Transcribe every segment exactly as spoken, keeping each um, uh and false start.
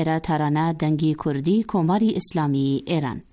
شاعر ترانه دنگی کردی کماری اسلامی ایران.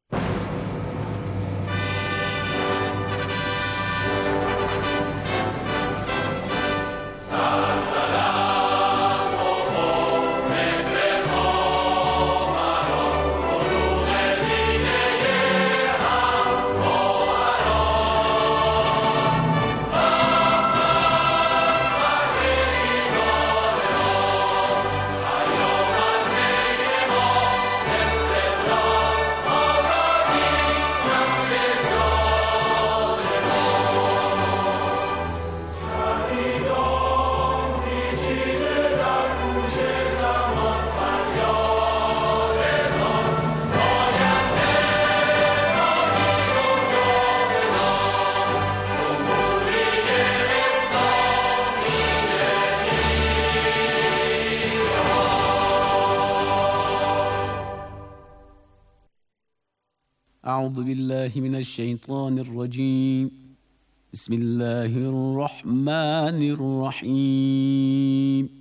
أعوذ بالله من الشيطان الرجيم. بسم الله الرحمن الرحيم.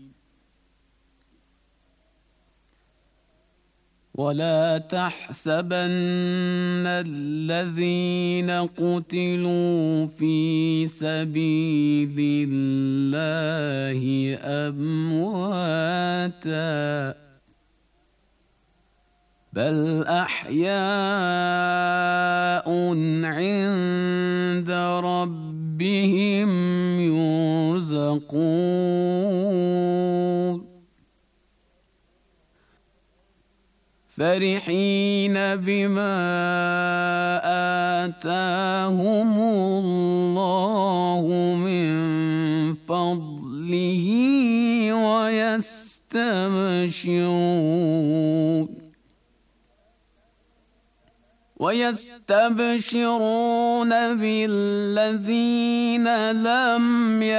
ولا تحسبن الذين قتلوا في سبيل الله أمواتا بل أحياء عند ربهم يرزقون فرحين بما آتاهم الله من فضله ويستبشرون ويستبشرون بالذين لم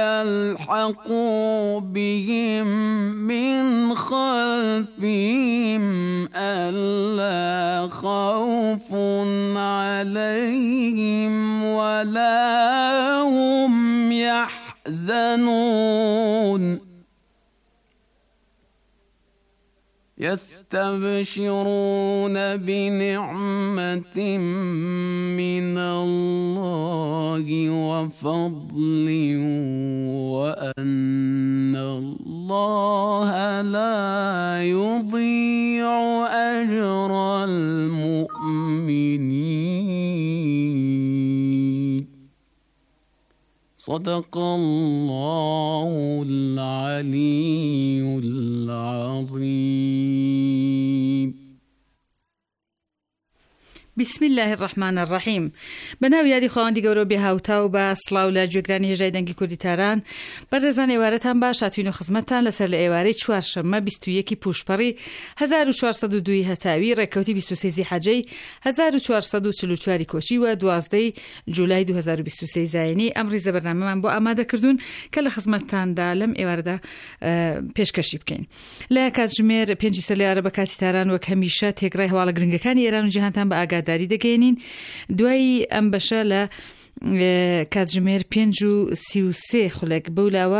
يلحقوا بهم من خلفهم ألا خوف عليهم ولا هم يحزنون يستبشرون بنعمة من الله وفضل وأن الله لا يضيع أجر المؤمنين. صدق الله العلي العظيم. بسم الله الرحمن الرحیم. بەناو یادی خواندی گەورە بێ هاوتا و بە سڵاو لە گوێگرانی هێژای دەنگی کوردی تاران. بەڕێزان ئێوارەتان باش، هاتووین و خزمەتتان لەسەر لە ئێوارەی چوارشەممە بیست و یەکی پوشپەڕی هەزار و چوارسەد و دوو هەتاوی ڕێکەوتی بیست و سێ زیحەجەی هەزار و چوارسەد و چل و چوار کۆچی و دوازدەی جوولای دوو هەزار و بیست و سێ زاینی. ئەم ڕیزە بەرنامەمان بۆ ئامادەکردوون کە لە خزمەتتاندا لەم ئێوارەدا پێشکەشی بکەین. لە کاتژمێر پێنجی سەلیارە بە کاتی تاران وەک هەمیشە تێگڕای هەواڵە گرنگەکانی ئێران و جیهانتان بە ئاگاداری دەگەێنین. دوای ئەم بەشە لە کاتژمێر پێنج و سی و سێ خولێک بەولاوە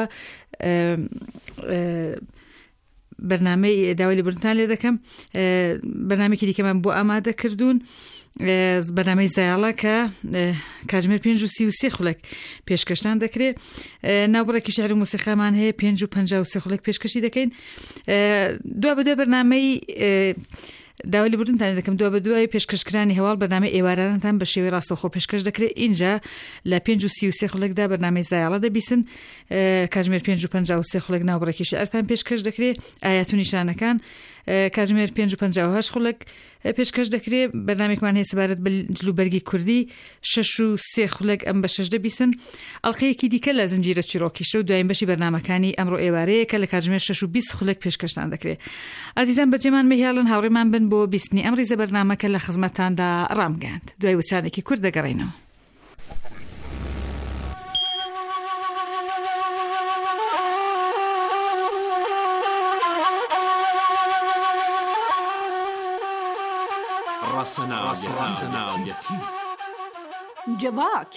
بەرنامەی داوای لێبوردنتان لێ دەکەم. بەرنامێکی دیکەمان بۆ ئامادە کردوون، بەرنامەی زایاڵە کە کاتژمێر پێنج و سی و سێ خولێک پێشکەشتان دەکرێت. ناوبڕێکی شێعر و موسیقامان هەیە، پێنج و پەنجا و سێ خولێک پێشکەشی دەکەین. دوا بە دوای بەرنامەی داوای لێبوردنتان دەکەم، دوا بە دوای پێشکەشکرانی هەواڵ بەرنامەی ئێوارانتان بە شێوەی ڕاستەوخۆ پێشکەش دەکرێت. اینجا لە پێنج و سی و سێ خولێکدا بەرنامەی زایاڵە دەبیستن. کاتژمێر پێنج و پەنجا و سێ خولێک ناوبڕێکی شێعرتان پێشکەش دەکرێت. ئايات و نیشانەکان کاتژمێر پێنج و پەنجا و هەشت خولێک پێشکەش دەکرێت. بەرنامێکمان هەیە سەبارەت بە جلوبەرگی کوردی، شەش و سێ خولێک ئەم بە شەش دەبیستن. ئەڵقەیەکی دیکە لە زنجیرە چیرۆکیشە و دوایین بەشی بەرنامەکانی ئەمڕۆ ئێوارەیە کە لە کاتژمێر شەش و بیست خولێک پێشکەشتان دەکرێت. ئازیزان بەجێمان مەهیاڵن، هاوڕێمان بن بۆ بیستنی ئەم ڕیزە بەرنامەکە لە خزمەتتاندا ڕامگەاند. دوای وچانێکی کورد دەگەڕێنەوە. راسناويتي جواك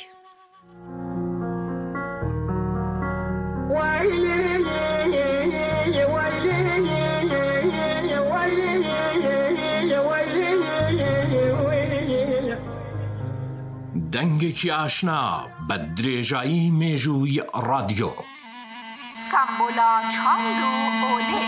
ويلي ويلي ويلي دەنگێکی ئاشنا بە درێژایی مێژووی ڕادیۆ. سامبولا چاند و ئۆلێ.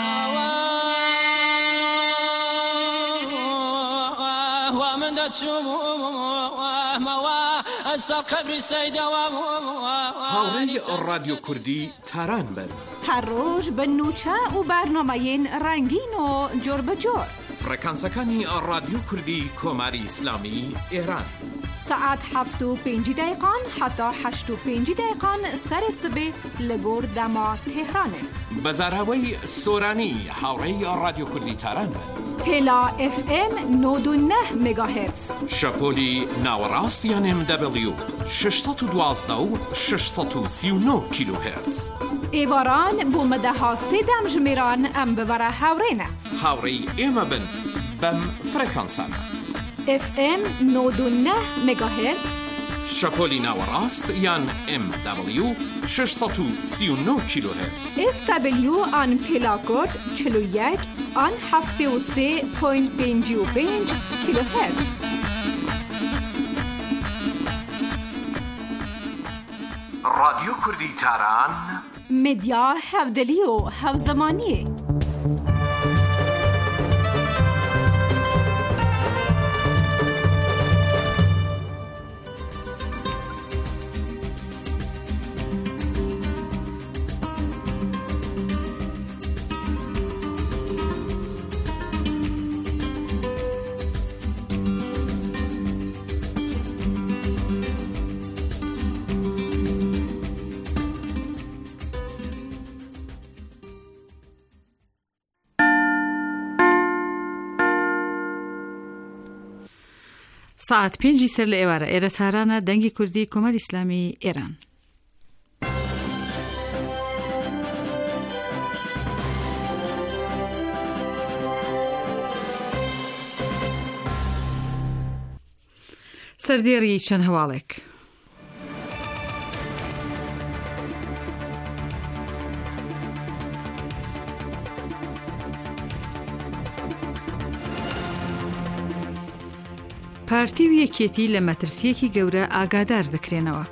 هاوڕێی ڕادیۆ کوردی تاران بن. هەر ڕۆژ بە نوچە و بەرنامەیەن ڕەنگین و جۆر بەجۆر. فڕێکانسەکانی ڕادیۆ کوردی کۆماری ئیسلامی ئێران. سعات هەفت و پێنجی دقیقان حتا هەشت و پێنجی دقیقان سەرێ سبێ لە گۆر دەما تێهرانێ. بەزاراوەی سۆرانی هاوڕێی ڕادیۆ کوردی تاران بن. پێلا ئف ئێم نۆد و نە مێگاهێرتز. شەپۆلی ناوەڕاستیان ئێم دەبلیو شش سەد و دوازدە و شش سەد و سی و نۆ کیلۆهێرتز. ئێواران بۆ مەدەها سێدەم ژمێران ئەم ببەرە هاوڕێنە. هاوڕێی ئێمە بن بەم فڕێکانسانە. ئف ئێم نۆد و نە مێگاهێرتز. شەپۆلی ناوەڕاست یان ئێم دەبلیو شش سەد و سی و نۆ کیلۆهێرتز. ئێس دەبلیو ئان پێلاکۆرد چل و یەک ئان هەفتێ و سێ پۆینت پێنجی و پێنج کیلۆهێرتز. ڕادیۆ کوردی تاران مدیا هەودلی و هەوزەمانیە. ساعت پێنجی سەر لە ئێوارە ئێرە سارانە دەنگی کوردی کۆماری ئیسلامی ئێران. سەردێڕی چەند هەواڵێک. پارتی و یەکێتی لە مەترسیەکی گەورە ئاگادار دەکرێنەوە.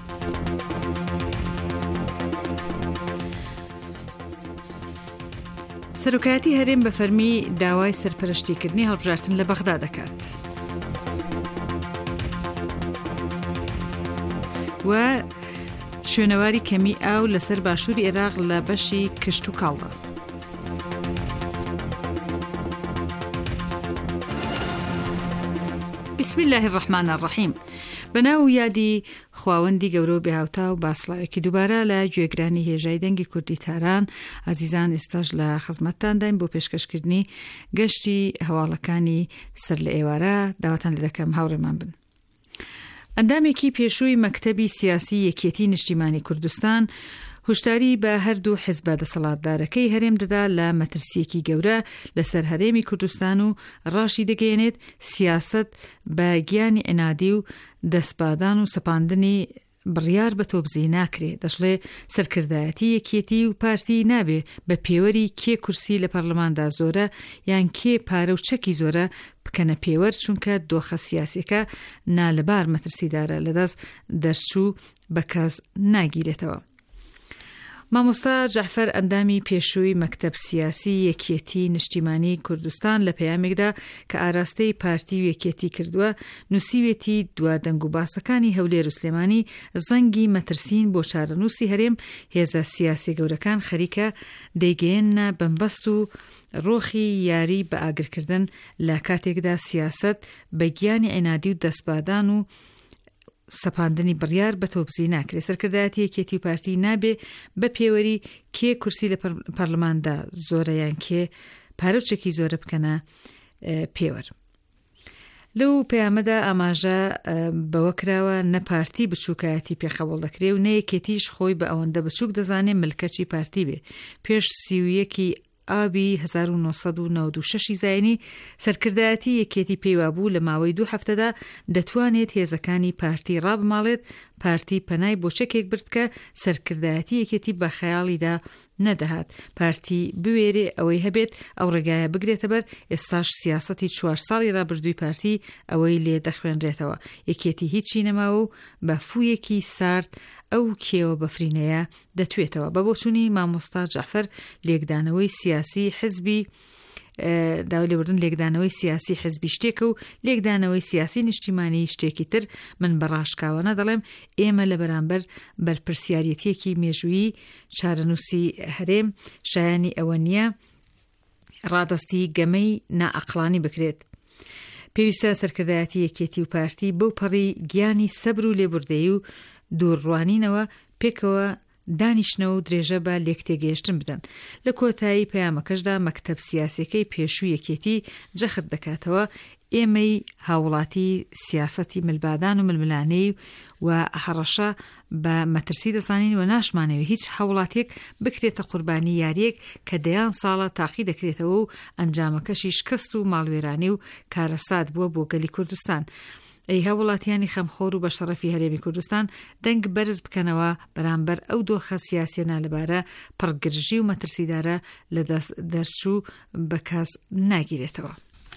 سەرۆکایەتی هەرێم بە فەرمی داوای سەرپەرشتیکردنی هەڵبژاردن لە بەغدا دەکات و شوێنەواری کەمی ئاو لەسەر باشووری عێراق لە بەشی کشت و کاڵدا. بسم الله الرحمن الرحیم. بەناو یادی خواوەندی گەورە و بێهاوتا و باسڵاوێکی دووبارە لە گوێگرانی هێژای دەنگی کوردی تاران، ئازیزان ئێستاش لە خزمەتتان دایم بۆ پێشکەشکردنی گەشتی هەواڵەکانی سەر لە ئێوارە داواتان لێ دەکەم هاوڕێمان بن. ئەندامێکی پێشووی مەکتەبی سیاسی یەکێتی نیشتیمانی کوردستان هوشداری بە هەردوو حیزبە دەسەڵاتدارەکەی هەرێم دەدا لە مەترسیەکی گەورە لەسەر هەرێمی کوردستان و ڕاشی دەگەێنێت سیاست بە گیانی ئەنادی و دەستبادان و سەپاندنی بڕیار بە تۆبزی ناکرێ. دەشڵێ سەرکردایەتی یەکێتی و پارتی نابێ بە پێوەری کێ کورسی لە پەرلەماندا زۆرە یان کێ پارە و چەکی زۆرە بکەنە پێوەر، چونکە دۆخە سیاسیەکە نالەبار مەترسیدارە لەدەست دەرچوو بە کەس ناگیرێتەوە. مامۆستا جەعفەر ئەندامی پێشووی مەکتەب سیاسی یەکێتی نیشتیمانی کوردستان لە پەیامێکدا کە ئاراستەی پارتی و یەکێتی کردووە نووسیوێتی دوا دەنگ و باسەکانی هەولێر و سلێمانی زەنگی مەترسین بۆ چارەنووسی هەرێم هێزە سیاسی گەورەکان خەریکە دەیگەێنە بەمبەست و ڕۆخی یاری بە ئاگرکردن لە کاتێکدا سیاست بە گیانی عینادی و دەستبادان و سەپاندنی بڕیار بە تۆبزی ناکرێت. سەرکردایەتی یەکێتی و پارتی نابێ بە پێوەری کێ کورسی لە پەرلەماندا زۆرە یان کێ پارە و چەکی زۆرە بکەنە پێوەر. لەو پەیامەدا ئاماژە بەوە کراوە نە پارتی بچووکایەتی پێخەوڵ دەکرێ و نەیەکێتیش خۆی بە ئەوەندە بچووک دەزانێ ملکەچی پارتی بێ. پێش سی و یەکی ئابی هەزار و نۆسەد و نەوەد و شەشی زاینی سەرکردایەتی یەکێتی پێیوابوو لە ماوەی دوو هەفتەدا دەتوانێت هێزەکانی پارتی ڕابماڵێت. پارتی پەنای بۆ چەکێک برد کە سەرکردایەتی یەکێتی بە خەیاڵیدا نەدەهات پارتی بوێرێ ئەوەی هەبێت ئەو ڕێگایە بگرێتە بەر. ئێستاش سیاسەتی چوار ساڵی ڕابردووی پارتی ئەوەی لێ دەخوێنرێتەوە یەکێتی هیچی نەماوە و بە فوویەکی سارد ئەو کێوە بەفرینەیە دەتوێتەوە. بە بۆچوونی مامۆستا جەعفەر لێکدانەوەی سیاسی حزبی داوای لێبوردن لێکدانەوەی سیاسی حزبی شتێکە و لێکدانەوەی سیاسی نیشتیمانی شتێکی تر. من بەڕاشکاوانە دەڵێم ئێمە لە بەرامبەر بەرپرسیارەتیەکی مێژوویی چارەنووسی هەرێم شایانی ئەوە نییە ڕادستی گەمەی نائەقڵانی بکرێت. پێویستە سەرکردایەتی یەکێتی و پارتی بەو پەڕی گیانی سەبر و لێبوردەیی و دوورڕوانینەوە پێکەوە دانیشنەوە و درێژە بە لێکتێگەیشتن بدەن. لە کۆتایی پەیامەکەشدا مەکتەب سیاسەکەی پێشووی یەکێتی جەخت دەکاتەوە ئێمەی هاوڵاتی سیاسەتی ملبادان و ململانەی و هەڕەشە بە مەترسی دەزانین و ناشمانەوە هیچ هاوڵاتێک بکرێتە قوربانی یاریەک کە دەیان ساڵە تاقی دەکرێتەوە و ئەنجامەکەشی شکست و ماڵوێرانی و کارەسات بووە بۆ گەلی کوردستان. ئەی هاوڵاتیانی خەمخۆر و بە شەڕەفی هەرێمی کوردستان دەنگ بەرز بکەنەوە بەرامبەر ئەو دۆخە سیاسیە لەبارە پڕگرژی و مەترسیدارە لە دەرچوو بە کەس ناگیرێتەوە.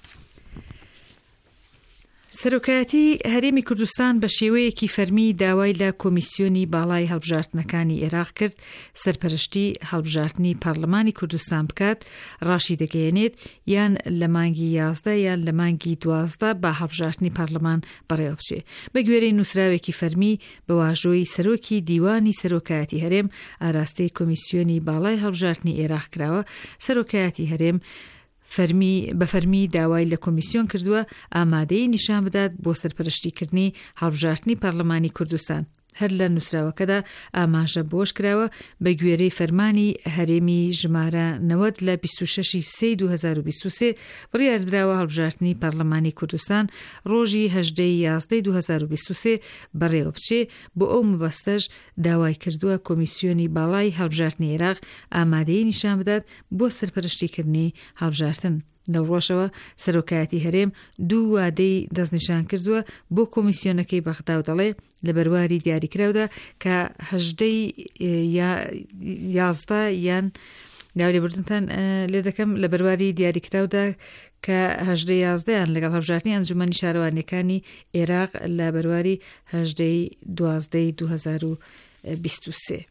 سەرۆکایەتی هەرێمی کوردستان بە شێوەیەکی فەرمی داوای لە کۆمیسیۆنی باڵای هەڵبژاردنەکانی عێراق کرد سەرپەرشتی هەڵبژاردننی پارلەمانی کوردستان بکات ڕاشی دەگەیەنێت یان لە مانگی یازدە یان لە مانگی دوازدە بە هەڵبژاردننی پارلەمان بەڕێوە بچێ. بە گوێرەی نووسراوێکی فەرمی بە واژۆی سەرۆکی دیوانی سەرۆکایەتی هەرێم ئاراستەی کۆمیسیۆنی باڵای هەڵبژاردننی عێراق کراوە. سەرۆکایەتی هەرێم فەرمی بە فەرمی داوای لە کۆمیسیۆن کردووە ئامادەی نیشان بدات بۆ سەرپەرشتیکردنی هەڵبژاردننی پارلەمانی کوردستان. هەر لە نووسراوەکەدا ئاماژە بۆش کراوە بە گوێرەی فەرمانی هەرێمی ژمارە نەوەد لە بیست و شەشی سێی دوو هەزار و بیست و سێ بڕیاردراوە هەڵبژاردننی پارلەمانی کوردستان ڕۆژی هەژدەی یازدەی دوو هەزار و بیست و سێ بەڕێوە بچێ. بۆ ئەو مەبەستەش داوای کردووە کۆمیسیۆنی باڵای هەڵبژاردننی عێراق ئامادەی نیشان بدات بۆ سەرپەرشتیکردنی هەڵبژاردن. لەو ڕۆژەوە سەرۆکایەتی هەرێم دوو وادەی دەستنیشان کردووە بۆ کۆمیسیۆنەکەی بەغدا و دەڵێ لە بەرواری دیاریکراودا کە هەژدەی یازدە یان داوای لێبوردنتان لێ دەکەم لە بەرواری دیاریکراودا کە هەژدەی یازدەیان لەگەڵ هەڵبژاردننی ئەنجومەنی شارەوانیەکانی عێراق لە بەرواری هەژدەی دوازدەی دوو هەزار و بیست و سێ.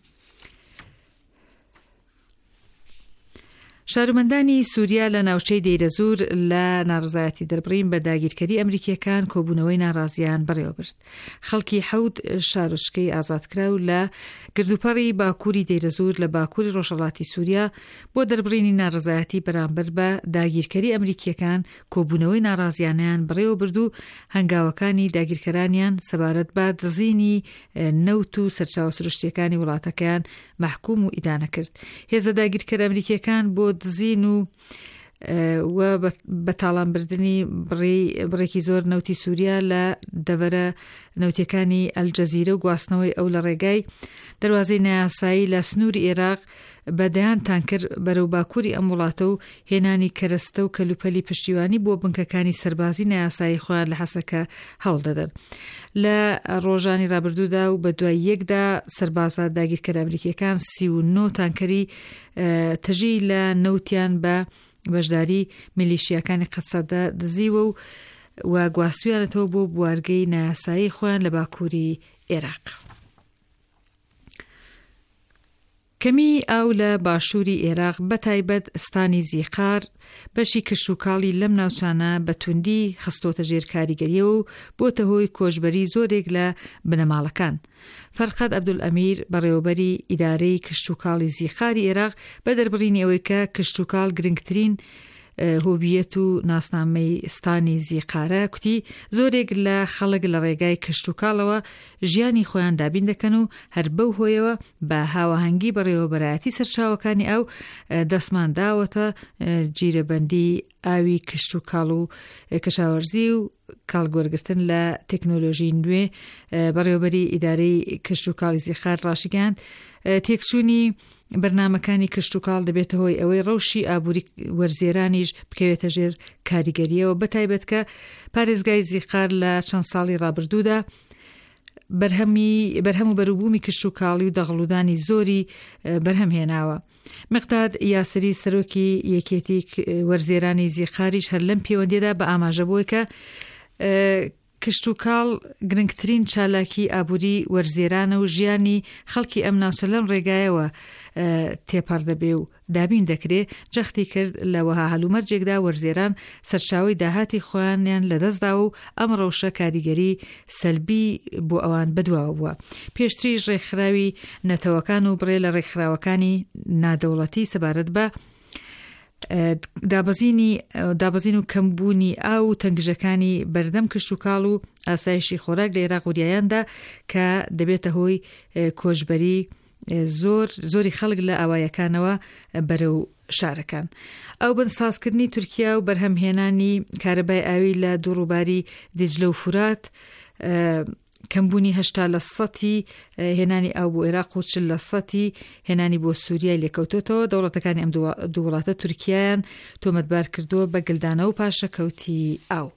شارمەندانی سووریا لە ناوچەی دەیرەزور لە ناڕزایەتی دەربڕین بە داگیرکەری ئەمریکیەکان کۆبوونەوەی ناڕازیان بەڕێوە برد. خەڵکی حەوت شارۆچکەی ئازادکراو لە گردوپەڕی باکووری دەیرەزور لە باکووری ڕۆژهەڵاتی سووریا بۆ دەربڕینی ناڕزایەتی بەرامبەر بە داگیرکەری ئەمریکیەکان کۆبوونەوەی ناڕازیانیان بەڕێوە برد و هەنگاوەکانی داگیرکەرانیان سەبارەت بە دزینی نەوت و سەرچاوە سروشتیەکانی وڵاتەکەیان محکوم و ئیدانە کرد. هێزە داگیرکەر ئەمریکیەکان بۆ دزین و و بە تاڵانبردنی بڕێکی زۆر نەوتی سووریا لە دەڤەرە نەوتیەکانی ئەلجەزیرە و گواستنەوەی ئەو لە ڕێگای دەواازەی نایاسایی لە سنووری عێراق بەدەیانتان کرد بەرەو باکووری ئەم وڵاتە و هێنانی کەرەستە و کەلوپەلی پشتیوانی بۆ بنکەکانی سەربازی نایاسایی خۆیان لە حەسەکە هەوڵ دەدەن. لە ڕۆژانی ڕابردوودا و بە دوای یەکدا سەربازە داگیرکەر ئەمریکیەکان سی و نۆ تانکەری تەژی لە نەوتیان بە بەشداری میلیشیاکانی قەتسەدە دزیوە و و گواستویانەتەوە بۆ بوارگەی نایاسایی خۆیان لە باکووری عێراق. کەمی ئاو لە باشووری عێراق بەتایبەت ئستانی زیقار بەشی کشتوکاڵی لەم ناوچانە بە توندی خستۆتە ژێر کاریگەریە و بۆتە هۆی کۆژبەری زۆرێک لە بنەماڵەکان. فەرقەد عەبدولئەمیر بەڕێوەبەری ئیدارەی کشتوکاڵی زیقاری عێراق بە دەربڕینی ئەوەی کە کشتوکاڵ گرنگترین هۆبیەت و ناسنامەی ستانی زیقارە کوتی زۆرێک لە خەڵک لە ڕێگای کشتوکاڵەوە ژیانی خۆیان دابین دەکەن و هەر بەو هۆیەوە بە هاوەهەنگی بەڕێوەبەرایەتی سەرچاوەکانی ئەو دەستمان داوەتە جیرەبەندی ئاوی کشتوکاڵ و کەشاوەرزی و کاڵگۆرگرتن لە تەکنۆلۆژی نوێ. بەڕێوەبەری ئیدارەی کشتوکاڵی زیقار ڕاشیگەاند تێکچوونی بەرنامەکانی کشتوکاڵ دەبێتە هۆی ئەوەی ڕەوشی ئابووری وەرزێرانیش بکەوێتە ژێر کاریگەریەوە بەتایبەت کە پارێزگای زیقار لە چەند ساڵی ڕابردوودا بەرهەمی بەرهەم و بەروبوومی کشت و کاڵی و دەغڵودانی زۆری بەرهەم هێناوە. مقداد یاسری سەرۆکی یەکێتی وەرزێرانی زیقاریش هەر لەم پەیوەندیدا بە ئاماژەبووە کە کشت و کاڵ گرنگترین چالاکی ئابووری وەرزێرانە و ژیانی خەڵکی ئەم ناوچە لەم ڕێگایەوە تێپەڕ دەبێ و دابین دەکرێت. جەختی کرد لەوەها هەلومەرجێکدا وەرزێران سەرچاوی داهاتی خۆیانیان لەدەستدا و ئەم ڕەوشە کاریگەری سەلبی بۆ ئەوان بەدواوە بووە. پێشتریش ڕێکخراوی نەتەوەکان و بڕێ لە ڕێکخراوەکانی نادەوڵەتی سەبارەت بە دابەزینی دابەزین و کەمبوونی ئاو و تەنگژەکانی بەردەم کشت و کاڵ و ئاسایشی خۆراک لە عێراق و دیایاندا کە دەبێتە هۆی کۆژبەری زۆر زۆری خەڵک لە ئاوایەکانەوە بەرەو شارەکان. ئەو بنسازکردنی تورکیا و بەرهەمهێنانی کارەبای ئاوی لە دووڕووباری دیجلە و فورات، کەمبوونی هەشتا لە سەتی هێنانی ئاو بۆ عێراق و چل لە سەتی هێنانی بۆ سووریای لێکەوتۆتەوە. دەوڵەتەکانی ئەم دوو وڵاتە تورکیایان تۆمەتبار کردووە بە گلدانە و پاشەکەوتی ئاو.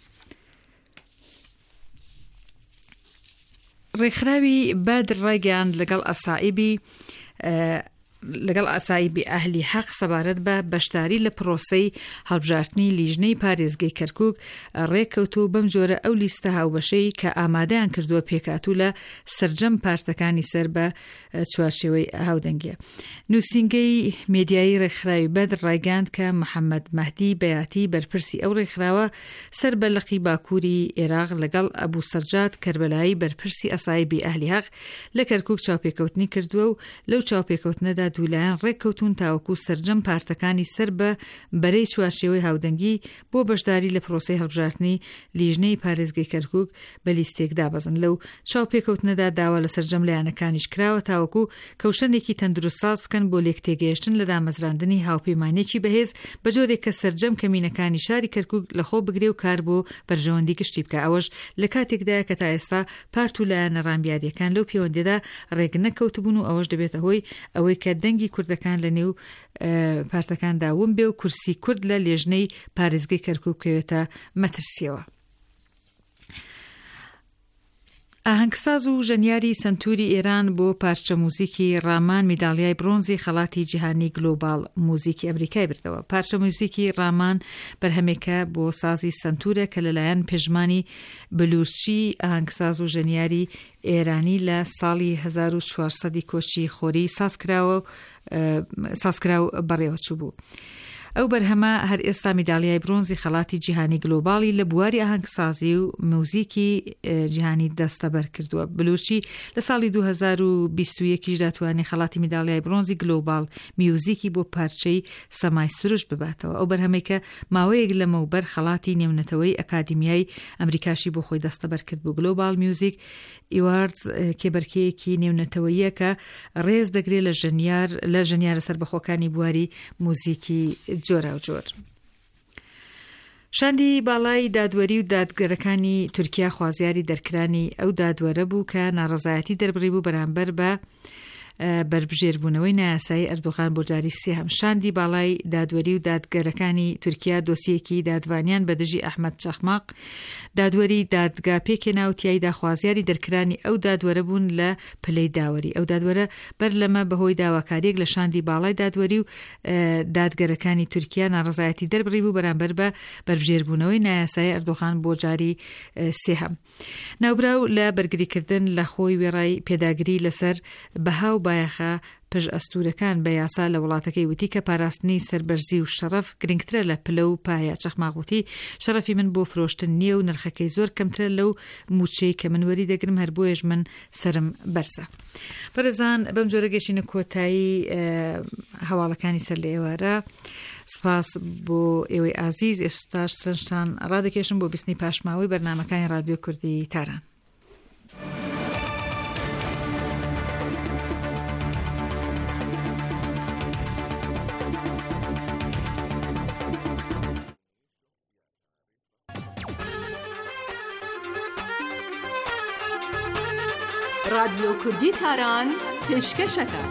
ڕێکخراوی بەدر ڕایگەیاند لەگەڵ ئەسائیبی لەگەڵ ئاسایبی ئەهلی حەق سەبارەت بە بەشداری لە پرۆسەی هەڵبژاردننی لیژنەی پارێزگای کەرکووک ڕێککەوتو بەم جۆرە ئەو لیستە هاوبەشەی کە ئامادەیان کردووە پێکاتوو لە سەرجەم پارتەکانی سەر بە چوارچێوەی هاودەنگیە. نووسینگەی مێدیایی ڕێکخراوی بەدر ڕایگەاند کە محەممەد مەهدی بەیاتی بەرپرسی ئەو ڕێکخراوە سەر بە لەقی باکووری عێراق لەگەڵ ئەبوو سەرجاد کەربەلایی بەرپرسی ئەسایبی ئەهلی حەق لە کەرکووک چاوپێکەوتنی کردووە و لەو چاوپێکەوتنەدا دوولایەن ڕێککەوتون تاوەکو سەرجەم پارتەکانی سەر بە بەرەی چوارچێوەی هاودەنگی بۆ بەشداری لە پرۆسەی هەڵبژاردننی لیژنەی پارێزگای کەرکووک بە لیستێک دابەزن. لەو چاوپێکەوتنەدا داوا لە سەرجەم لایەنەکانیش کراوە تاوەکو کەوشەنێکی تەندروست ساز بکەن بۆ لێکتێگەیشتن لە دامەزراندنی هاوپەیمانێکی بەهێز بە جۆرێک کە سەرجەم کەمینەکانی شاری کەرکووک لەخۆ بگرێ و کار بۆ بەرژەوەندی گشتی بکە. ئەوەش لە کاتێکدایە کە تا ئێستا پارت و لایەنە ڕامبیاریەکان لەو پەیوەندیدا ڕێک نەکەوتبوون و ئەوەش دەبێتە هۆی ئەوەی کە دەنگی کوردەکان لە نێو پارتەکاندا ون بێ و کورسی کورد لە لێژنەی پارێزگای کەرکووک بکەوێتە مەترسیەوە. ئاهەنگساز و ژەنیاری سنتوری ئێران بۆ پارچە موزیکی ڕامان میداڵیای برۆنزی خەڵاتی جیهانی گلۆبال موزیکی ئەمریکای بردەوە. پارچە موزیکی ڕامان بەرهەمێکە بۆ سازی سنتورە کە لەلایەن پێشمانی بلورچی ئاهەنگساز و ژەنیاری ئێرانی لە ساڵی هەزار و چوارسەدی کۆچی خۆری سازکراوە سازکراو بەڕێوەچوو بوو. ئەو بەرهەمە هەر ئێستا میداڵیای برۆنزی خەڵاتی جیهانی گلۆبالی لە بواری ئاهەنگسازی و موزیکی جیهانی دەستەبەر کردووە. بلورچی لە ساڵی دوو هەزار و بیست و یەکیش داتوانێت خەڵاتی میداڵیای برۆنزی گلۆبال میوزیکی بۆ پارچەی سەمای سروش بباتەوە. ئەو بەرهەمەی کە ماوەیەک لەمەوبەر خەڵاتی نێونەتەوەی ئەکادیمیای ئەمریکاشی بۆ خۆی دەستەبەر کرد بوو. گلۆبال میوزیک ئیواردز کێبەرکەیەکی نێونەتەوەیە کە ڕێز دەگرێت لە ژەنیار لە ژەنیارە سەربەخۆکانی بواری موزیکی جۆرا و جۆر. شاندی باڵای دادوەری و دادگەرەکانی تورکیا خوازیاری دەرکرانی ئەو دادوەرە بوو کە ناڕەزایەتی دەربڕی بوو بەرامبەر بە بربژێربوونەوەی نایاسایی ئەردوغان بۆ جاری سێهەم. شاندی باڵای دادوەری و دادگەرەکانی تورکیا دۆسیەکی دادوانیان بەدژی ئەحمەد چەخماق دادوەری دادگا پێکێنا و تیایدا خوازیاری دەرکرانی ئەو دادوەرە بوون لە پلەی داوەری. ئەو دادوەرە بەر لەمە بەهۆی داواکاریەک لە شاندی باڵای دادوەری و دادگەرەکانی تورکیا ناڕەزایەتی دەربڕی بوو بەرامبەر بە بربژێربوونەوەی نایاسایی ئەردوغان بۆ جاری سێهەم. ناوبراو لە بەرگریکردن لە خۆی وێڕای پێداگری لەسەر بەها و بایەخە پژ ئەستورەکان بە یاسا لە وڵاتەکەی وتی کە پاراستنی سەربەرزی و شەرەف گرنگترە لە پلە و پایە. چەخماقوتی شەرەفی من بۆ فرۆشتن نییە و نرخەکەی زۆر کەمترە لەو موچەی کە من وەری دەگرم، هەر بۆیەش من سرم بەرزە. بەرزان بەم جۆرە گەشتینە کۆتایی هەواڵەکانی سەر لە ئێوارە. سپاس بۆ ئێوەی ئازیز. ئێستاش سرنجتان ڕادەکێشم بۆ بیستنی پاشماوەی بەرنامەکانی رادیۆ کوردی تاران. رادیۆ کوردی تاران پێشکەشەکە.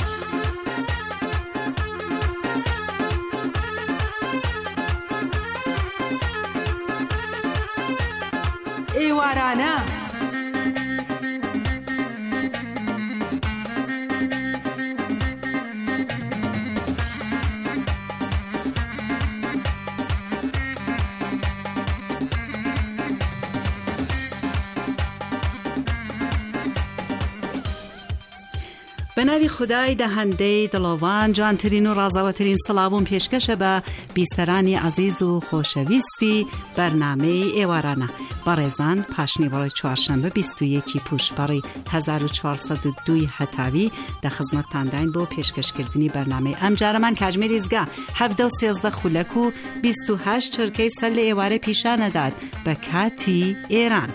ئێوارانە به ناوی خدای دهنده دڵۆڤان جوانترین و ڕازاوەترین سڵاو و پێشکەشە بە بیسەرانی عەزیز و خۆشەویستی بەرنامەی ئێوارانە. بەڕێزان پاشنیوەڕۆی چوارشەممە بیست و یەکی پوشپەڕی هەزار و چوارسەد و دوو هەتاوی دە خزمەتتانداین بۆ پێشکەشکردنی بەرنامەی ئەم جارەمان کاتژمێری زگا هەڤدە و سێزدە خولەک و بیست و هەشت چرکەی سەر لە ئێوارە پیشانەدات بە کاتی ئێران.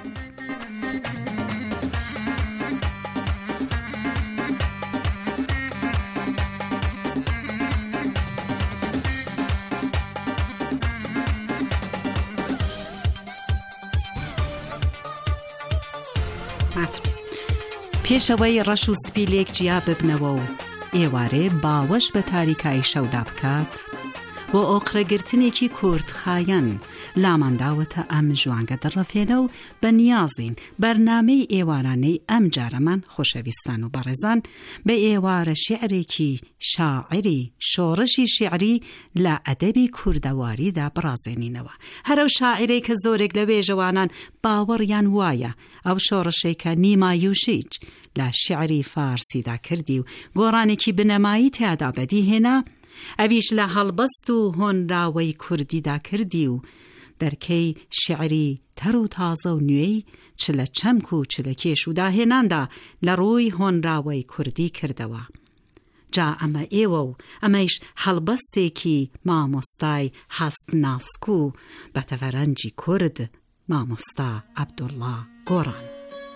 پێشەوەی ڕەش و سپیلێک جیا ببنەوە و ئێوارێ باوەش بە تاریکایی شەودا بکات بۆ ئۆقرەگرتنێکی کورتخایەن لامانداوەتە ئەم ژوانگە دڕەفێنە و بە نیازین بەرنامەی ئێوارانەی ئەم جارەمان خۆشەویستان و بەڕێزان بە ئێوارە شیعرێکی شاعری شۆڕشی شیعری لە ئەدەبی کوردەواریدا بڕازێنینەوە. هەرەو شاعرەی کە زۆرێک لە وێژەوانان باوەڕیان وایە ئەو شۆڕشێکە نیمایوشیج لە شیعری فارسیدا کردی و گۆڕانێکی بنەمایی تیادا بەدی هێنا، ئەویش لە هەڵبەست و هۆنراوەی کوردیدا کردی و دەرکەی شیعری تەر و تازە و نوێی چ لە چەمک و چ لە کێش و داهێناندا لە ڕووی هۆنراوەی کوردی کردەوە. جا ئەمە ئێوە و ئەمەیش هەڵبەستێکی مامۆستای هەست ناسک و بەتەڤەرەنجی کورد مامۆستا عەبدوڵڵا گۆڕان.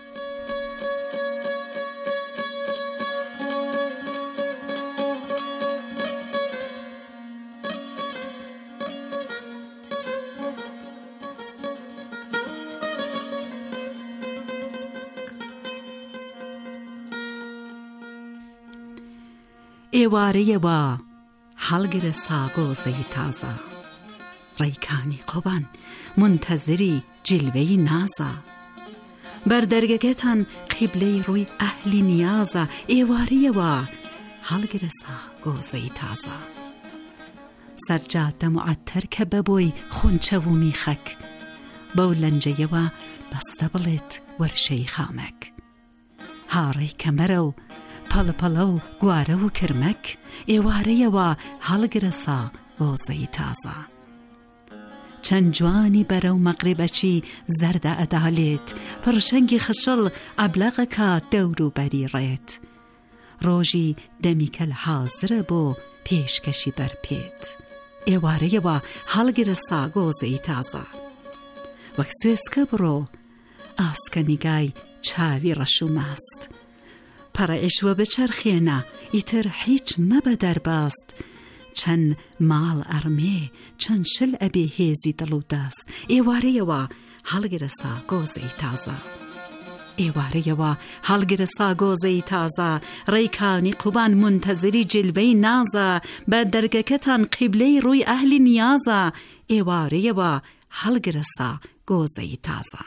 ئێوارەیەوە هەڵگرە ساگۆزەی تازە، ڕێکانی قۆبان منتەزری جلوەی نازە، بەردەرگەکەتان قیبلەی ڕووی ئەهلی نیازە. ئێوارەیەوە هەڵگرە ساگۆزەی تازە، سەرجادە معەتەر کە بەبۆی خونچە و میخەک، بەو لەنجەیەوە بەستە بڵێت وەرشەی خامەک، هاڕەی کەمەرە و پەڵپەڵە و گوارە و کرمەک. ئێوارەیەوە هەڵگرە ساگۆزەی تازە، چەند جوانی بەرە و مەغریبەچی زەردە ئەدالێت، پڕشەنگی خشڵ ئەبلەغەکە دەور و بەری ڕێت، ڕۆژی دەمیکەل حازرە بۆ پێشکەشی بەرپێت. ئێوارەیەوە هەڵگرە ساگۆزەی تازە، وەک سوێسکە بڕۆ ئاسکە نیگای چاوی ڕەش و ماست، پەڕە ئێشوە بچەرخێنە ئیتر هیچ مەبە دەرباست، چەند ماڵ ئەرمێ چەند شل ئەبێ هێزی دڵ و دەست. ئێوارەیەوە هەڵگرە ساگۆزەی تازە، ئێوارەیەوە هەڵگرە ساگۆزەی تازە، ڕێکانی قوبان منتەزری جلوەی نازە، بە دەرگەکەتان قیبلەی ڕووی ئەهلی نیازە. ئێوارەیەوە هەڵگرە ساگۆزەی تازە.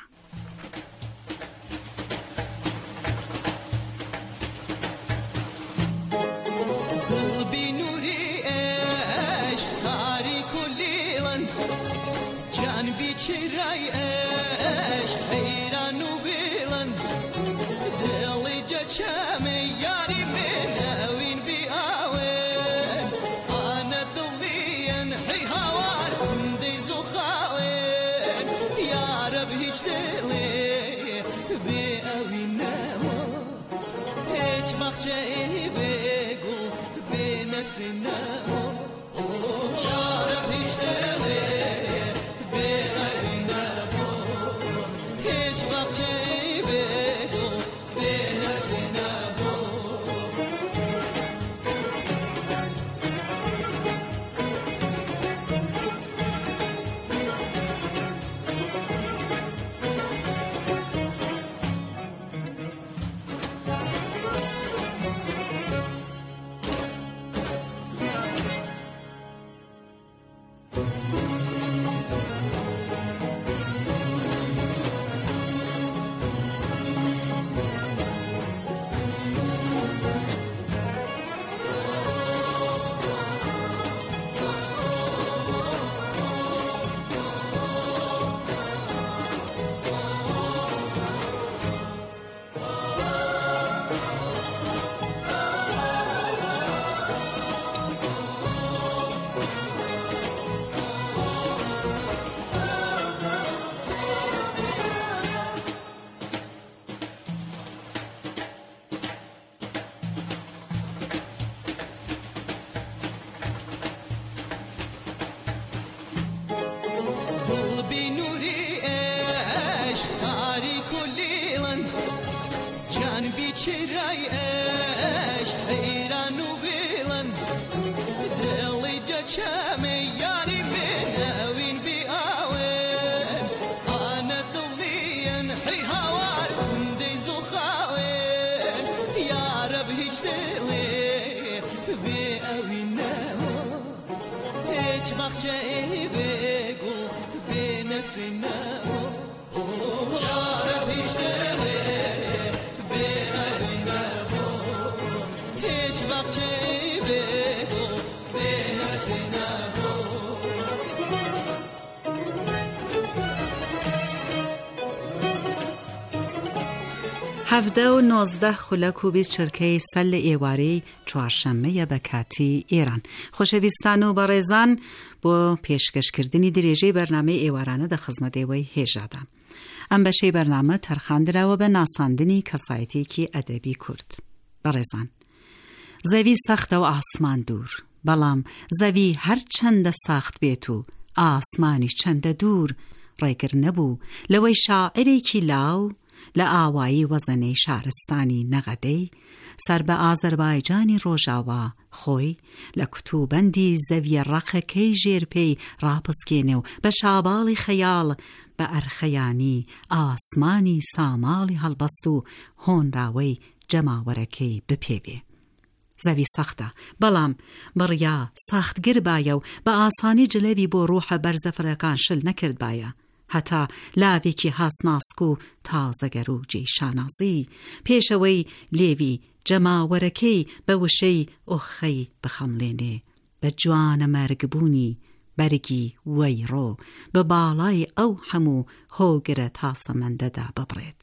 بیلن جان بیچرای اش ایران و بیلن دلی جچم یاری من اوین بی آوین آن دلین حی هوار دی زخاوین یا رب هیچ دلی بی اوین نو هیچ بخشه بگو بی نسر نو یا رب هیچ دلی بی اوین نو هیچ بخشه بگو بی نسر نو هەڤدە و نۆزدە خولەک و بیست چرکەی سەر لە ئێوارەی چوارشەممەیە بە کاتی ئێران. خۆشەویستان و بەڕێزان، بۆ پێشکەشکردنی درێژەی بەرنامەی ئێوارانە دە خزمەتەوەی هێژادا. ئەم بەشەی بەرنامە تەرخاندراوە بە ناساندنی کەسایەتێکی ئەدەبی کورد. بەڕێزان، زەوی سەختە و ئاسمان دوور، بەڵام زەوی هەر چەندە ساخت بێت و ئاسمانی چەندە دوور، ڕێگر نەبوو لەوەی شاعرێکی لاو لە ئاوایی وەزەنەی شارستانی نەغەدەی سەر بە ئازەربایجانی ڕۆژاوا خۆی لە کتوبەندی زەویە ڕەقەکەی ژێرپەی ڕاپسکێنێ و بە شاباڵی خەیاڵ بە ئەرخەیانی ئاسمانی ساماڵی هەڵبەست و هۆنراوەی جەماوەرەکەی بپێبێ. زەوی سەختە، بەڵام بڕیا ساختگر بایە و بە ئاسانی جلەوی بۆ ڕوحە بەرزەفرەکان شل نەکرد بایە، هەتا لاوێکی هاسناسک و تازەگەر و جێشانازی پێشەوەی لێوی جەماوەرەکەی بە وشەی ئۆخەی بخەملێنێ، بە جوانە مەرگبوونی بەرگی وەیڕۆ بە باڵای ئەو هەموو هۆگرە تاسەمەندەدا ببڕێت.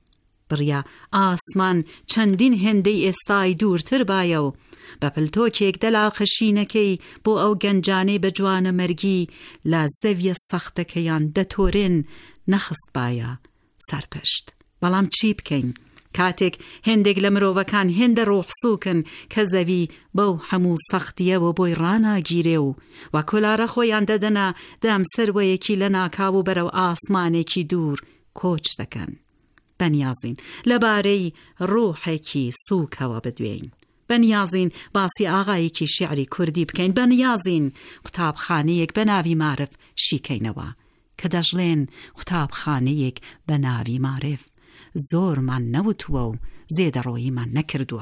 بڕیا ئاسمان چەندین هێندەی ئێستای دوورتر بایە و بە پلتۆکێک دەلا خەشینەکەی بۆ ئەو گەنجانەی بە جوانە مەرگی لە زەویە سەختەکەیان دەتۆرێن نەخست بایە سەرپەشت. بەڵام چی بکەین کاتێک هێندێک لە مرۆڤەکان هێندە ڕۆحسووکن کە زەوی بەو هەموو سەختیەوە بۆی ڕاناگیرێ و وە کۆلارە خۆیان دەدەنا دام سەروەیەکی لە ناکاو و بەرەو ئاسمانێکی دوور کۆچ دەکەن. بەنیازین لەبارەی ڕوحێکی سووکەوە بدوێین، بەنیازین باسی ئاغایەکی شیعری کوردی بکەین، بەنیازین قوتابخانەیەک بە ناوی معرف شیکەینەوە کە دەژڵێن قوتابخانەیەک بە ناوی معرف زۆرمان نەوتووە و زێدەڕۆییمان نەکردووە.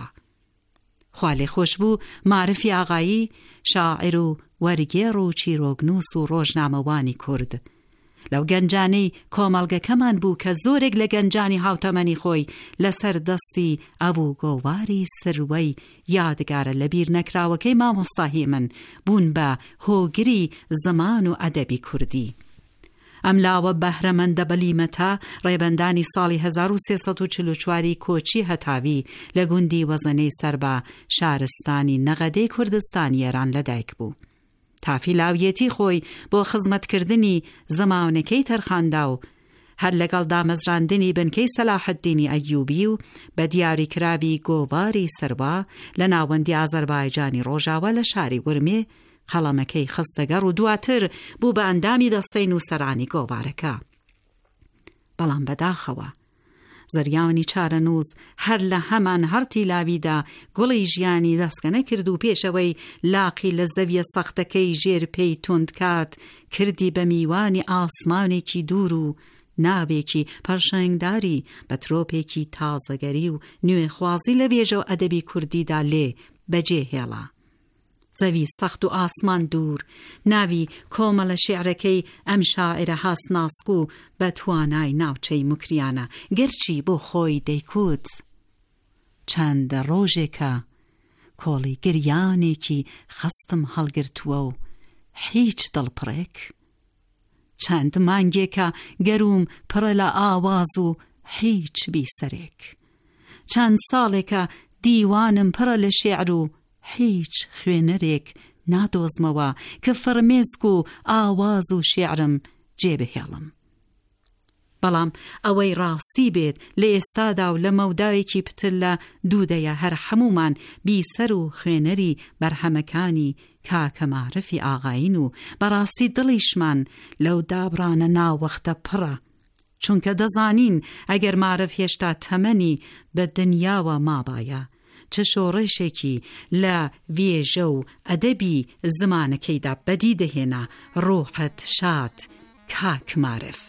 خوا لێ خۆش بوو معرفی ئاغایی شاعر و وەرگێڕ و چیرۆگنووس و ڕۆژنامەوانی کورد لەو گەنجانەی کۆمەڵگەکەمان بوو کە زۆرێک لە گەنجانی هاوتەمەنی خۆی لەسەر دەستی ئەوو گۆواری سروەی یادگارە لە بیر نەکراوەکەی مامۆستا هێمن بوون بە هۆگری زمان و ئەدەبی کوردی. ئەم لاوە بەهرەمەندە بەلیمەتە ڕێبەندانی ساڵی هەزار و سێسەد و چل و چواری کۆچی هەتاوی لە گوندی وەزەنەی سەر بە شارستانی نەغەدەی کوردستانی ئێران لەدایک بوو. تافی لاویەتی خۆی بۆ خزمەتکردنی زەماونەکەی تەرخاندا و هەر لەگەڵ دامەزراندنی بنکەی سەلاحەددینی ئەیوبی و بە دیاریکراوی گۆواری سەروا لە ناوەندی ئازەربایجانی ڕۆژاوە لە شاری ورمێ قەڵەمەکەی خستەگەڕ و دواتر بوو بە ئەندامی دەستەی نووسەرانی گۆوارەکە. بەڵام بەداخەوە زریانی چارەنووس هەر لە هەمان هەرتی لاویدا گوڵی ژیانی دەستکەنە کرد و پێشەوەی لاقی لە زەویە سەختەکەی ژێرپەی توندکات کردی بە میوانی ئاسمانێکی دوور و ناوێکی پەرشەنگداری بە ترۆپێکی تازەگەری و نوێخوازی لە بێژە و ئەدەبی کوردیدا لێ بەجێ هێڵا. زەوی سەخت و ئاسمان دوور ناوی کۆمەڵە شێعرەکەی ئەم شاعرە هاسناسک و بە توانای ناوچەی موکریانە گەرچی بۆ خۆی دەیکوت. چەندە ڕۆژێکە کۆڵی گریانێکی خستم هەڵگرتووە و هیچ دڵپڕێک، چەند مانگێکە گەروم پڕە لە ئاواز و هیچ بیسەرێک، چەند ساڵێکە دیوانم پڕە لە شێعر و هیچ خوێنەرێک نادۆزمەوە کە فەرمێسک و ئاواز و شێعرم جێبهێڵم. بەڵام ئەوەی ڕاستی بێت لە ئێستادا و لە مەوداوێکی پتر لە دوودەیە هەر هەمومان بیسەر و خوێنەری بەرهەمەکانی کاکە معرفی ئاغاین و بەڕاستی دڵیشمان لەو دابڕانە ناوەختە پڕە چونکە دەزانین ئەگەر معرف هێشتا تەمەنی بە دنیاوە مابایە چ شۆڕێشێکی لە وێژە و ئەدەبی زمانەکەیدا بەدی دەهێنا ڕۆحت شاد کاک معرف.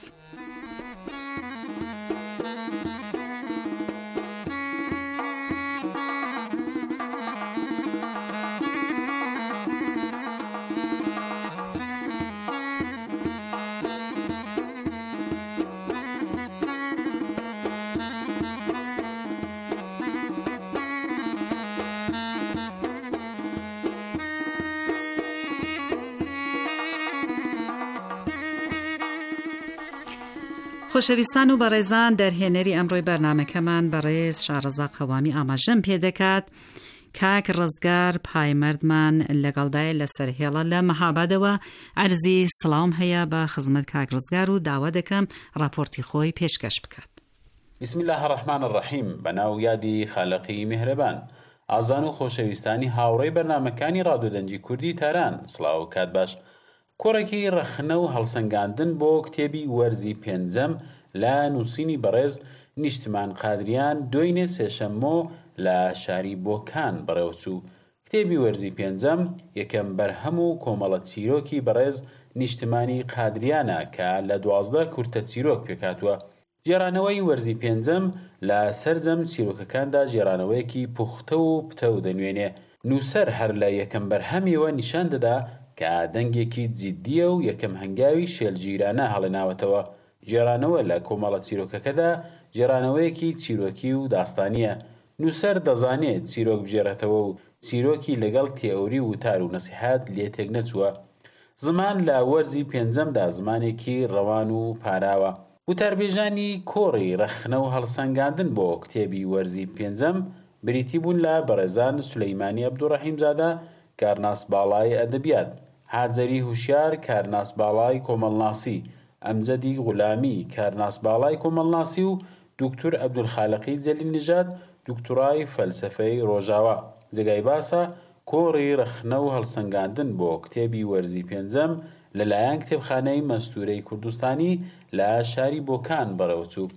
خۆشەویستان و بەڕێزان، دەرهێنەری ئەمڕۆی بەرنامەکەمان بەڕێز شارەزا قەوامی ئاماژەم پێدەکات. کاک ڕزگار پایمەردمان لەگەڵدایە لەسەر هێڵە لە مەهابادەوە. عەرزی سڵاوم هەیە بە خزمەت کاک ڕزگار و داوا دەکەم راپۆرتی خۆی پێشکەش بکات. بسم الله الرحمن الرحیم. بەناو یادی خالقی میهرەبان. ئازان و خۆشەویستانی هاوڕێی بەرنامەکانی ڕادیۆدەنجی کوردی تاران، سڵاو کات باش. کۆڕێکی ڕەخنە و هەڵسەنگاندن بۆ کتێبی وەرزی پێنجەم لە نووسینی بەڕێز نیشتمان قادریان دوێنێ سێشەممۆ لە شاری بۆکان بەڕێوەچوو. کتێبی وەرزی پێنجەم یەکەم بەرهەم و کۆمەڵە چیرۆکی بەڕێز نیشتمانی قادریانە کە لە دوازدە کورتە چیرۆک پێکاتووە. جێرانەوەی وەرزی پێنجەم لە سەرجەم چیرۆکەکاندا جێرانەوەیەکی پوختە و پتە و دەنوێنێ. نووسەر هەر لە یەکەم بەرهەمیەوە نیشان دەدا کە دەنگێکی جیددیە و یەکەم هەنگاوی شێلگیرانە هەڵێناوەتەوە. جێرانەوە لە کۆمەڵە چیرۆکەکەدا جێرانەوەیەکی چیرۆکی و داستانیە. نووسەر دەزانێت چیرۆک بژێڕێتەوە و چیرۆکی لەگەڵ تێئۆری و وتار و نەسیحات لێ تێک نەچووە. زمان لە وەرزی پێنجەمدا زمانێکی ڕەوان و پاراوە. وتاربێژانی کۆڕی ڕەخنە و هەڵسەنگاندن بۆ کتێبی وەرزی پێنجەم بریتی بوون لە بەڕێزان سولەیمانی عەبدوڕەحیمزادە کارناس باڵای ئەدەبیات، حاجەری هوشیار کارناس باڵای کۆمەڵناسی، ئەمجەدی غولامی کارناس باڵای کۆمەڵناسی و دکتور عەبدولخالقی جەلیل نژاد دکتورای فەلسەفەی ڕۆژاوا. جێگای باسە کۆڕی ڕەخنە و هەڵسەنگاندن بۆ کتێبی وەرزی پێنجەم لەلایەن کتێبخانەی مەستوورەی کوردستانی لە شاری بۆکان بەڕێوەچوو.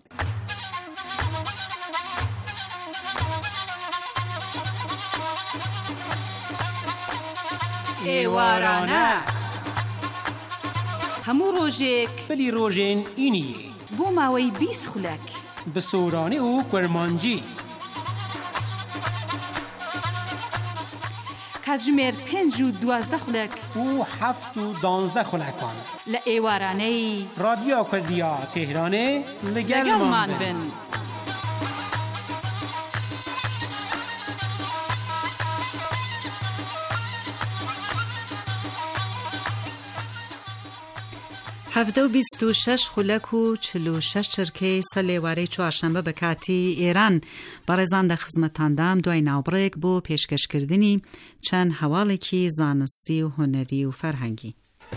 ئێوارانە هەموو ڕۆژێک بەلی ڕۆژێن ئینی بۆ ماوەی بیست خولەک بە سۆرانێ و کورمانجی کاتژمێر پێنج و دوازدە خولەک و هەفت و دانزدە خولەکان لە ئێوارانەی رادیۆ کوردیا تێهرانێ لەگەڵمان بن. هەفتە و بیست و شەش خولەک و چل و شەش چرکەی سەر لێوارەی چوارشەمبە بە کاتی ئێران بەڕێزان دە خزمەتاندام دوای ناوبڕێک بۆ پێشکەشکردنی چەند هەواڵێکی زانستی و هونەری و فەرهەنگی.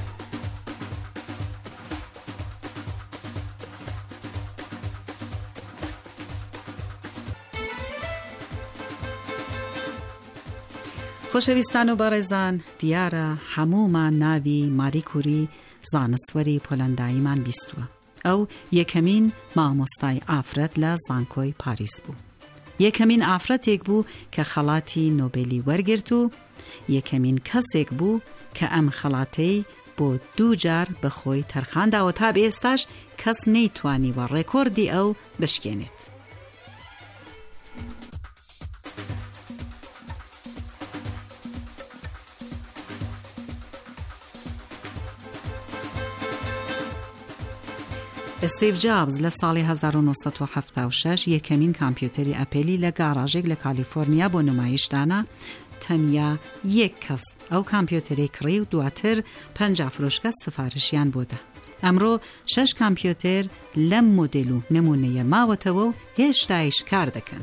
خۆشەویستان و بەڕێزان، دیارە هەموومان ناوی ماری کوری زانستوەری پۆلەنداییمان بیستووە. ئەو یەکەمین مامۆستای ئافرەت لە زانکۆی پاریس بوو. یەکەمین ئافرەتێک بوو کە خەڵاتی نۆبێلی وەرگرت و یەکەمین کەسێک بوو کە ئەم خەڵاتەی بۆ دوو جار بەخۆی تەرخانداوە تا بێستاش کەس نەیتوانیوە ڕێکۆردی ئەو بشکێنێت. استیو جابز لە ساڵی هەزار و نۆسەد و هەفتاد و شەش یەکەمین کامپیوتەری ئەپێلی لە گاڕاژێک لە کالیفۆرنیا بۆ نمایشدانا. تەنیا یەک کەس ئەو کامپیوتەری کڕی و دواتر پەنجا فرۆشگە سفارشیان بۆدا. ئەمڕۆ شەش کامپیوتەر لەم مۆدێل و نمونەیە ماوەتەوە و هێشتایش کار دەکەن.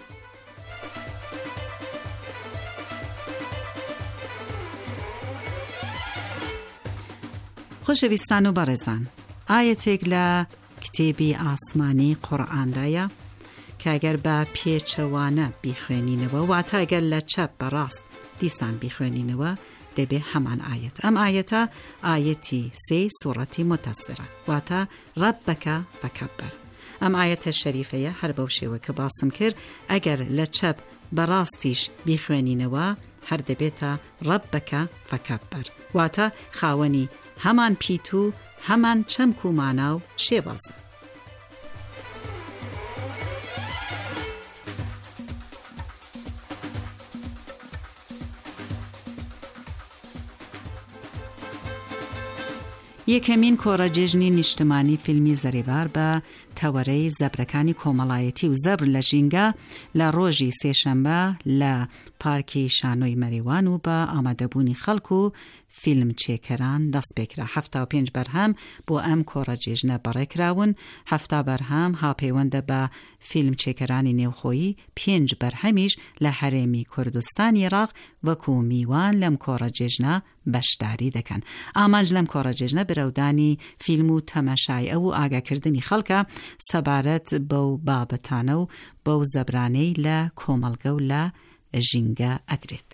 خۆشەویستان و بەڕێزان، ئاەتێک لە کتێبی ئاسمانی قورئاندایە کە ئەگەر بە پێچەوانە بیخوێنینەوە واتە ئەگەر لە چەپ بەڕاست دیسان بیخوێنینەوە دەبێ هەمان ئاەت ئەم ئاەتە ئاەتی سێ سوڕەتی متەسرە واتە ڕەبەکە فەکەبەر ئەم ئاەتە شەریفەیە هەر بەو شێوە کە باسم کرد ئەگەر لە چەپ بەڕاستیش بیخوێنینەوە هەر دەبێتە ڕەبەکە فەکەبەر واتە خاوەنی هەمان پیت و هەمان چەمک و مانا و شێوازە. یەکەمین کۆڕەجێژنی نیشتمانی فیلمی زەریبار بە تەوەرەی زەبرەکانی کۆمەڵایەتی و زەبر لە ژینگە لە ڕۆژی سێشەمبە لە پارکی شانۆی مەریوان و بە ئامادەبوونی خەڵک و فیلم چێکەران دەست پێکرا. هەفتا و پێنج بەرهەم بۆ ئەم کۆڕەجێژنە بەڕێکراون، هەفتا بەرهەم هاپەیوەندە بە فیلم چێکەرانی نێوخۆیی، پێنج بەرهەمیش لە هەرێمی کوردستانی عێراق وەکو میوان لەم کۆڕەجێژنە بەشداری دەکەن. ئامانج لەم کۆڕەجێژنە برەودانی فیلم و تەماشای ئەو و ئاگاکردنی خەڵکە سەبارەت بەو بابەتانە و بەو زەبرانەی لە کۆمەڵگە و لە ژینگە ئەدرێت.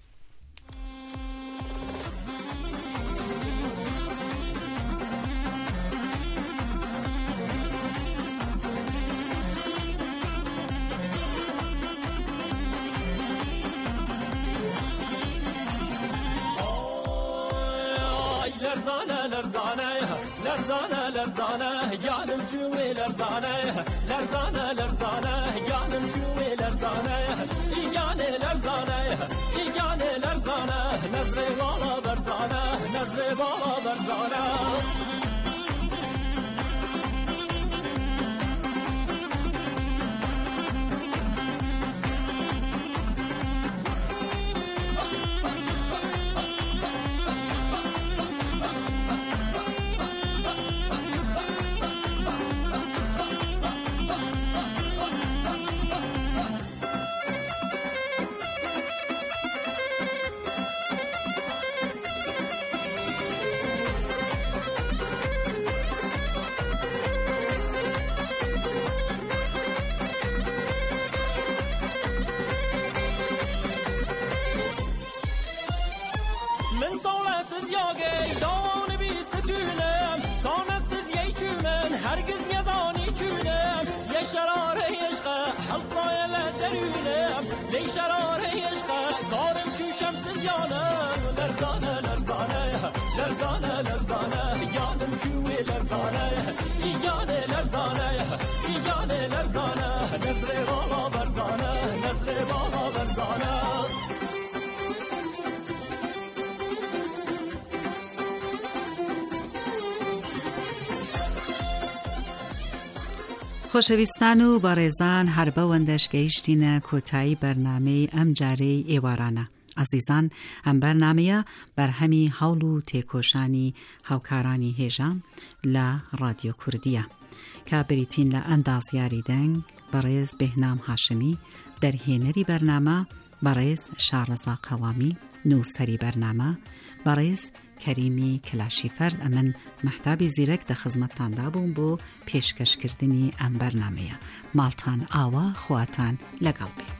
لرزانه لرزانه لرزانه لرزانه yanım çuve لرزانه لرزانه لرزانه yanım çuve لرزانه igane لرزانه igane لرزانه نظر والا برزانه نظر والا برزانه لي شرار عشقه کارم چوشم سزیانم لرزانه لرزانه لرزانه لرزانه یانم چوی لرزانه ایگانه لرزانه ایگانه لرزانه نظر والا برزانه نظر والا برزانه خۆشەویستان و بەڕێزان هەر بەوەندەش گەیشتینە کۆتایی بەرنامەی ئەم جارەی ئێوارانە. عزیزان، ئەم بەرنامەیە بەرهەمی هەوڵ و تێکۆشانی هاوکارانی هێژە لە رادیۆ کوردیە کە بریتین لە ئەندازیاری دەنگ بەڕێز بێهنام هاشمی، دەرهێنەری بەرنامە بەڕێز شارەزا قەوامی، نووسەری بەرنامە بەڕێز کەریمی کلاشیفەر. ئەمن مەحتابی زیرەک دە خزمەتتاندا بووم بۆ پێشکەشکردنی ئەم بەرنامەیە. ماڵتان ئاوا، خواتان لەگەڵ بێ.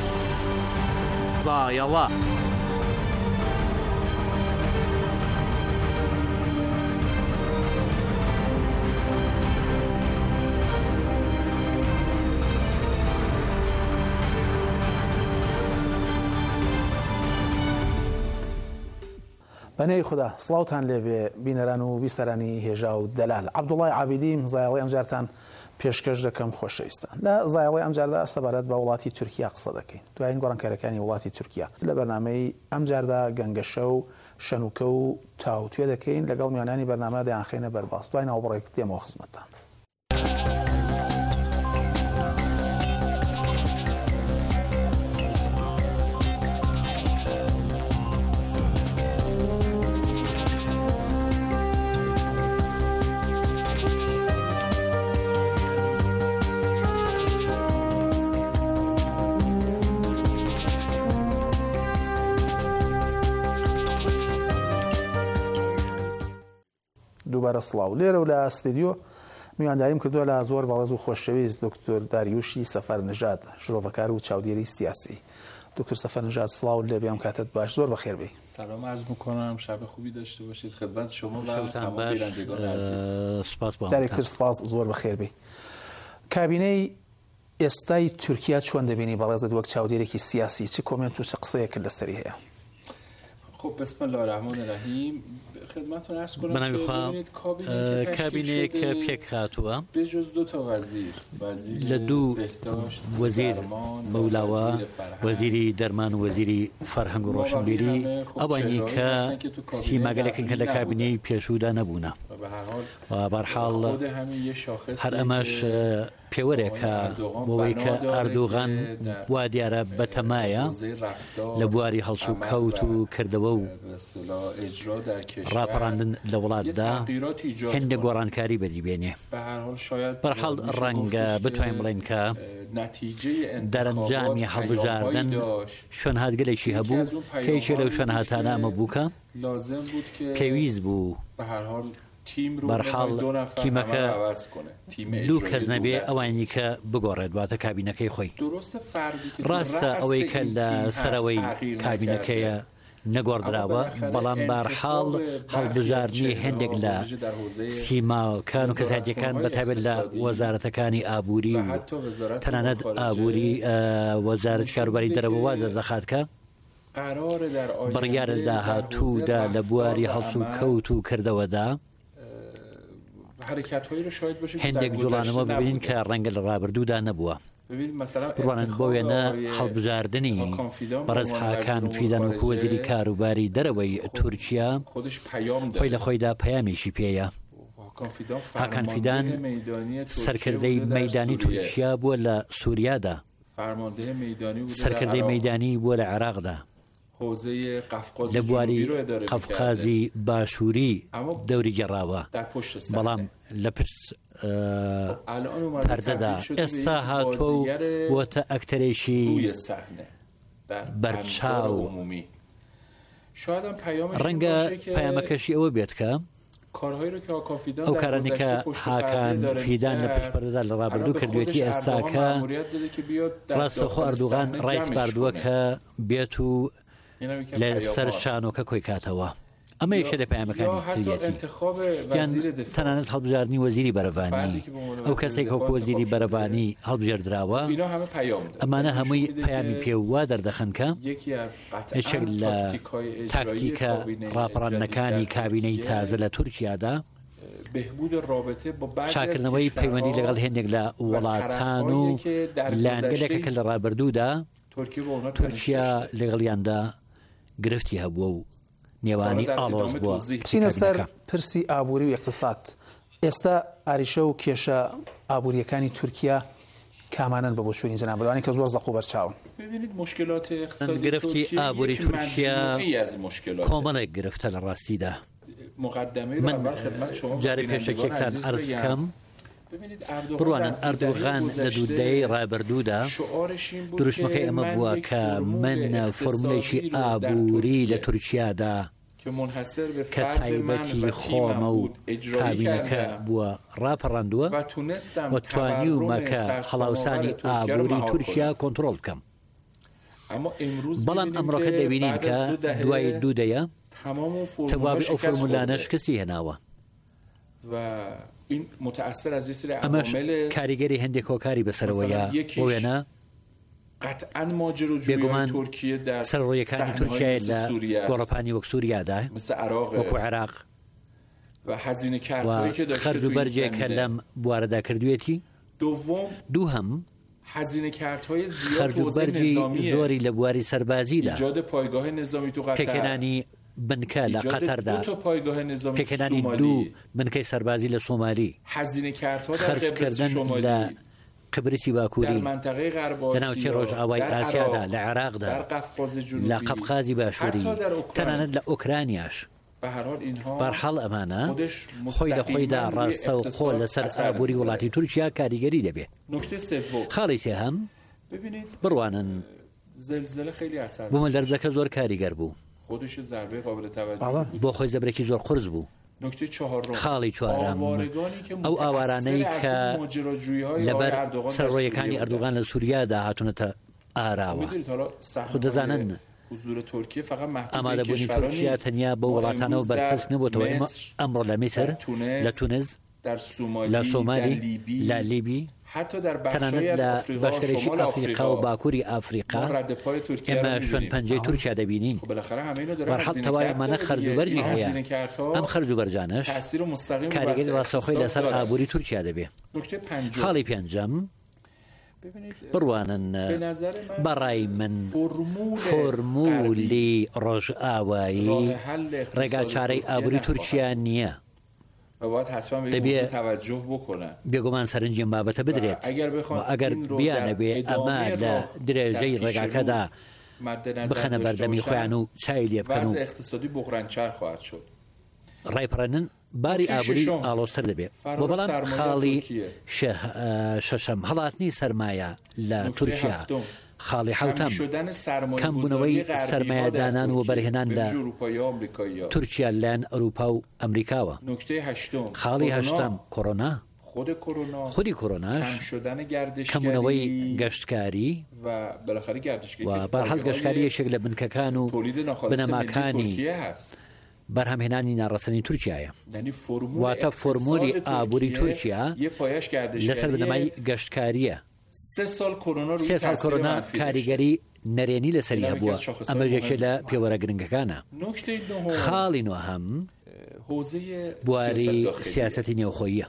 ضايلا بەنێی خوددا سڵاوتان لێبێ بینەران و بیسەرانی هێژا و دەلال. عەبدوڵڵای عابیدی زایاڵی ئەم جارتان پێشکەش دەکەم خۆشەویستان. لە زایاڵی ئەم جاردا سەبارەت بە وڵاتی تورکیا قسە دەکەین. دوایین گۆڕانکاریەکانی وڵاتی تورکیا لە بەرنامەی ئەم جاردا گەنگەشە و شەنوکە و تاوتوێ دەکەین لەگەڵ میوانانی بەرنامە دەیانخێنە بەرباس. دوای ناوبڕێک دێمەوە خزمەتتان. دووبارە سڵاو. لێرە و لە ستیدیۆ میوانداریم کردووە لە زۆر بەڕێز و خۆشەویست دکتۆر داریوشی سەفەرنژاد، شرۆڤەکار و چاودێری سیاسی. دکتۆر سەفەرنژاد سڵاو لێبێ، ئەم کاتت باش، زۆر بەخێر بێ. سلام عرض می‌کنم، شب خوبی داشته باشید خدمت شما و تمام بینندگان عزیز. سپاس با جارێکتر سپاس، زۆر بەخێر بێ. کابینەی ئێستای تورکیا چۆن دەبینی بەڕێزت وەک چاودێرێکی سیاسی؟ چ کۆمنت و چ قسەیەک لەسەری هەیە؟ خب بسم الله الرحمن الرحیم. خدمتتون عرض کنم من میخوام کابینه که پیک هاتووە به جز دو تا وزیر، وزیر لە دوو وەزیر مەولاوە، وەزیری دەرمان و وەزیری فەرهەنگ و ڕۆشنبیری، ئەوانی کە سیماگەلێکن کە لە کابینەی پێشوودا نەبوونە. بەرحاڵ هەر ئەمەش پێوەرێکە بۆەوەی کە ئەردوغان وا دیارە بەتەمایە لە بواری هەڵس و کەوت و کردەوە و ڕاپەڕاندن لە وڵاتدا هێندە گۆڕانکاری بەدیبێنێ. بەرحاڵ ڕەنگە بتوانین بڵێن کە دەرەنجامی هەڵبژاردن شوێن هاتگەلێکی هەبوو کە هیچێ لەو شوێن هاتانە ئەمە بووکە پێویست بوو بەرحاڵ تیمەکە دوو کەس نەبێ ئەوانی کە بگۆڕێت واتە کابینەکەی خۆی. ڕاستە ئەوەی کە لە سەرەوەی کابینەکەیە نەگۆڕدراوە، بەڵام بەرحاڵ هەڵبژاردنی هەندێک لە سیماکان و کەساتیەکان بەتایبەت لە وەزارەتەکانی ئابووری و تەنانەت ئابووری وەزارەتی کاروباری دەرەوە وازە دەخات کە بڕیار لە داهاتوودا لە بواری هەڵس و کەوت و کردەوەدا هەندێک جوڵانەوە ببینین کە ڕەنگە لە ڕابردوودا نەبووە. بڕوانن بۆ وێنە هەڵبژاردننی بەڕێز حاکان فیدان و وەزیری کاروباری دەرەوەی تورکیا خۆی لە خۆیدا پەیامێکی پێیە. حاکان فیدان سەرکردەی مەیدانی تورکیا بووە لە سووریادا، سەرکردەی مەیدانی بووە لە عێراقدا، لە بواری قەفقازی باشووری دەوری گەڕاوە، بەڵام لە پشت پەردەدا ئێستا هاتۆ و بۆتە ئەکتەرێکی بەرچاو. ڕەنگە پەیامەکەشی ئەوە بێت کە ئەو کارانی کە حاکان فیدان لە پشتپەردەدا لە ڕابردوو کردوێتی ئێستاکە ڕاستەخۆ ئەردوغان ڕای سپاردووە کە بێت و لە سەر شانۆکە کۆی کاتەوە. ئەمە یەکێ لە پەیامەکانی تریەتی، یان تەنانەت هەڵبژاردننی وەزیری بەرەڤانی، ئەو کەسێک وەکو وەزیری بەرەڤانی هەڵبژێردراوە. ئەمانە هەمووی پەیامی پێوە دەردەخەن کە یەکێک لە تاکتیکە ڕاپەڕاندنەکانی کابینەی تازە لە تورکیادا چاکردنەوەی پەیوەندی لەگەڵ هێندێک لە وڵاتان و لایەنگەلێکە کە لە ڕابردوودا تورکیا لەگەڵیاندا گرفتی هەبووە و نێوانی ئاڵۆز بووە. چینە سەر پرسی ئابووری و اقتصاد. ئێستا ئاریشە و کێشە ئابووریەکانی تورکیا کامانن بە بۆ شوێنی جەنابەوانی کە زۆر زەق و بەرچاون. گرفتی ئابووری تورکیا کۆمەڵێک گرفتە لە ڕاستیدا. من جارێ پێشەکێکتان عەرز بکەم، بڕوانن ئەردوغان لە دوودەیەی ڕابردوودا دروشمەکەی ئەمە بووە کە من فۆرمولێکی ئابووری لە تورکیادا کە تایبەتی خۆمە و کابینەکە بووە ڕاپەڕاندووە و توانیومە کە هەڵاوسانی ئابووری تورکیا کۆنتڕۆڵ بکەم. بەڵام ئەمڕۆکە دەبینین کە دوای دوودەیە تەواوی ئەو فۆرمولانە شکستی هێناوە. ئەمەش کاریگەری هەندێک هۆکاری بەسەرەوەیە بۆ وێنە قطعا ماجراجویی ترکیه در صحنه‌های سوریه گۆڕەپانی وەک سووریادا مثل عراق وەکو عێراق و هزینه کردهایی که داشته خرج و بەرجێک کە لەم بوارەدا کردوێتی. دوم دووهەم هزینه کردهای زیاد خرج و بەرجی زۆری لە بواری سەربازیدا، ایجاد پایگاه نظامی تو قطر، پێکێنانی بنکە لە قەتەردا، پێکێنانی دوو بنکەی سەربازی لە سۆمالی، هزینه کردها در قبرس شمالی، قبرسی باکووری، لە ناوچەی ڕۆژئاوای ئاسیادا، لە عێراقدا، لە قەفقازی باشووری، تەنانەت لە ئۆکرانیاش. بەرحاڵ ئەمانە خۆی لە خۆیدا ڕاستە و خۆ لەسەر ئابووری وڵاتی تورکیا کاریگەری دەبێت. خاڵی سێهەم بڕوانن بوومە لەرزەکە زۆر کاریگەر بوو، بۆ خۆی زەبرێکی زۆر قورس بوو. خاڵی چوارەم ئەو ئاوارانەی کە لەبەر سەرڕۆیەکانی ئەردوغان لە سووریادا هاتوونەتە ئاراوە. خۆ دەزانن ئامادەبوونی تورکیا تەنیا بە وڵاتانەوە بەرکەس نەبووتەوە. ئێمە ئەمڕۆ لە میسر، لە تونس، لە سۆمالی، لە لیبی، تەنانەت لە باشکەرێکی ئەفریقا و باکووری ئافریقا ئێمە شوێن پەنجەی تورکیا دەبینین. بەرحەڵ تەواوی ئەمانە خەرج و بەرجی هەیە. ئەم خەرج و بەرجانەش کاریگەری ڕاستەوخۆی لەسەر ئابووری تورکیا دەبێت. خاڵی پێنجەم بڕوانن بەڕای من فۆرمولی ڕۆژئاوایی ڕێگا چارەی ئابووری تورکیا نییە. دەبێت بێگومان سەرنجیم بابەتە بدرێت. ئەگەر بیانە بێ ئەمە لە درێژەی ڕێگاکەدا بخەنە بەردەمی خۆیان و چای لێ بکەن و ڕایپڕێنن، باری ئابووری ئاڵۆستر دەبێت. بۆ بەڵام خاڵی شەشەم هەڵاتنی سەرمایە لە تورکیا. خاڵی حوتەم کەمبوونەوەی سەرمایەدانان و بەرهێنان لە تورکیا لەلایەن ئەوروپا و ئەمریکاوە. خاڵی هەشتم کۆڕۆنا، خودی کۆڕۆناش کەمبوونەوەی گەشتکاری و بەرحەڵ گەشتکاری یەکێک لە بنکەکان و بنەماکانی بەرهەمهێنانی ناڕەسەنی تورکیایە. واتە فۆرمۆلی ئابووری تورکیا لەسەر بنەمای گەشتکاریە. سێ ساڵ کۆڕۆنا کاریگەری نەرێنی لەسەری هەبووە. ئەمە یەکێک لە پێوەرە گرنگەکانە. خاڵی نۆهەم بواری سیاسەتی نێوخۆییە.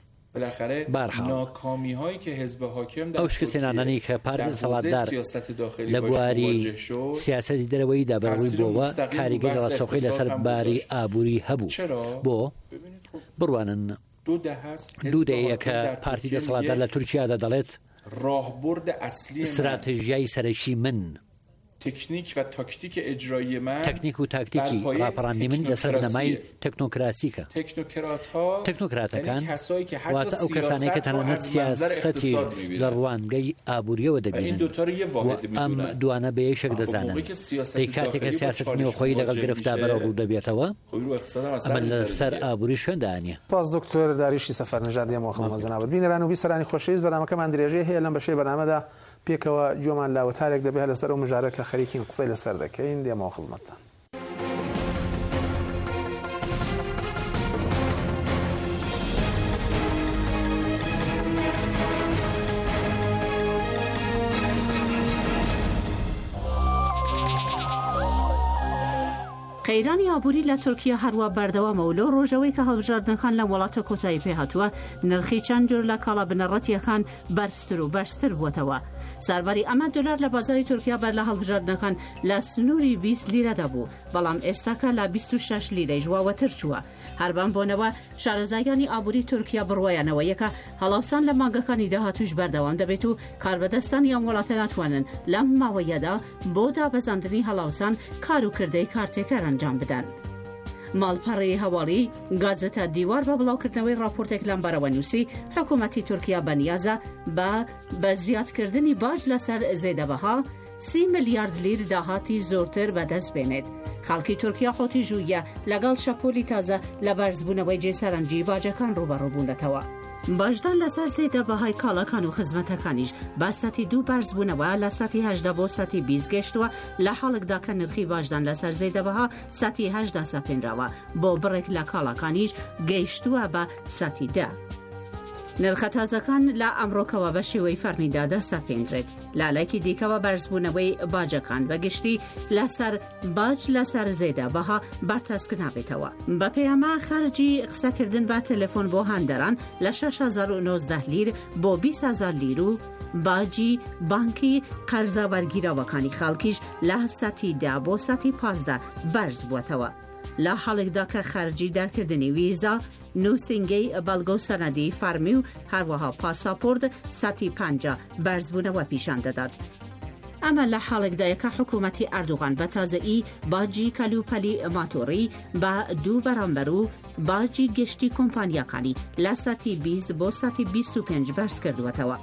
ئەو شکستێنانەی کە پارتی سەڵاتدار لە بواری سیاسەتی دەرەوەیدا بەڕووی بووەوە کاریگەری ڕاستەوخۆی لەسەر باری ئابووری هەبوو. بۆ بڕوانن دوو دەیە کە پارتی دەسەڵاتدار لە تورکیادا دەڵێت استراتژیای سەرەکی من، تکنیک و تاکتیک اجرایی من، تکنیک و تاکتیکی ڕاپەڕاندنی من لەسەر بنەمای تەکنۆکراسیکە. تەکنۆکراتەکان واتە ئەو کەسانەی کە تەنانەت سیاسەتی لە ڕوانگەی ئابووریەوە دەبینن ئەم دوانە بە یەکێک دەزانن. دەی کاتێکە سیاسەت نێوخۆیی لەگەڵ گرفتا بەرە ڕوو دەبێتەوە ئەمە لەسەر ئابووری شوێندانیە. باز دکتۆر داریشی سەفەرنژاد دێمەوە جەنابەت بینەران و بیسەرانی خۆشەویست، بەنامەکەمان درێژەیە هەیە لەم بەشەی بەنامەدا پێکەوە جۆمان لاوەتارێک دەبێت لەسەر ئەو مژارە کە خەریکین قسەی لەسەر دەکەین. دێمەوە خزمەتتان. قەیرانی ئابووری لە تورکیا هەروە بەردەوامە و لەو ڕۆژەوەی کە هەڵبژاردنەکان لە وڵاتە کۆتایی پێهاتووە نرخی چەند جۆر لە کاڵا بنەڕەتیەکان بەرزتر و بەرزتر بووەتەوە. سارباری ئەمە دۆلار لە بازاری تورکیا بەر لە هەڵبژاردنەکان لە سنووری بیست لیرەدا بوو، بەڵام ئێستاکە لە بیست و شەش لیرەی ژواوەتر چووە. هەربان بۆنەوە شارەزایانی ئابووری تورکیا بڕوایانەوە یەکە هەڵاوسان لە مانگەکانی داهاتووش بەردەوام دەبێت و کاربەدەستانی ئەم وڵاتە ناتوانن لەم ماوەیەدا بۆ دابەزاندنی هەڵاوسان کار و کردەی کارتێکەر ئەنجام بدەن. ماڵپەڕی هەواڵی گازەتە دیوار بە بڵاوکردنەوەی راپۆرتێک لەم بەرەوە نووسی حکوومەتی تورکیا بەنیازە بە بە زیادکردنی باش لەسەر زێدەبەها سی ملیارد لیر داهاتی زۆرتر بەدەست بێنێت. خەڵکی تورکیا خۆتی ژوویە لەگەڵ شەپۆلی تازە لە بەرزبوونەوەی جێسەرنجی باجەکان ڕوبەڕووبوونەتەوە. باشدان لەسەر زێدەبەهای کاڵەکان و خزمەتەکانیش با سەتی دوو بەرزبوونەوە لە سەتی هەژدە بۆ سەتی بیست گەشتووە، لە حاڵکدا کە نرخی باشدان لەسەر زێدەبەها سەتی هەژدە سەپێنراوە، بۆ بڕێک لە کاڵەکانیش گەیشتووە بە سەتی دە. نرخە تازەکان لە ئەمڕۆکەوە بە شێوەی فەرمیدادا سەپێنرێت لالایکی دیکەوە بەرزبوونەوەی باجەکان بەگشتی لەسەر باج لەسەر زێدە بەها بەرتەسک نابێتەوە. بە پەیامە خەرجی قسەکردن بە تەلەفۆن بۆ هەندەران لە شەش هەزار و نۆزدە لیر بۆ بیست هەزار لیر و باجی بانکی قەرزە وەرگیراوەکانی خەڵکیش لە سەتی دا بۆ سەتی پازدە بەرز بووەتەوە. لە حاڵێکدا کە خەرجی دەرکردنی ویزا، نووسنگەی بەڵگە و سەنەدی فەرمی و هەروەها پاساپۆرت سەتی پەنجا بەرزبوونەوە پیشان دەدات. ئەمە لە حاڵێکدایەکە حکوومەتی ئەردوغان بە تازەئی باجی کەلوپەلی ماتۆڕی بە دوو بەرامبەر و باجی گشتی کۆمپانیاکانی لە سەتی بیست بۆ سەتی بیست و پێنج بەرز کردووەتەوە.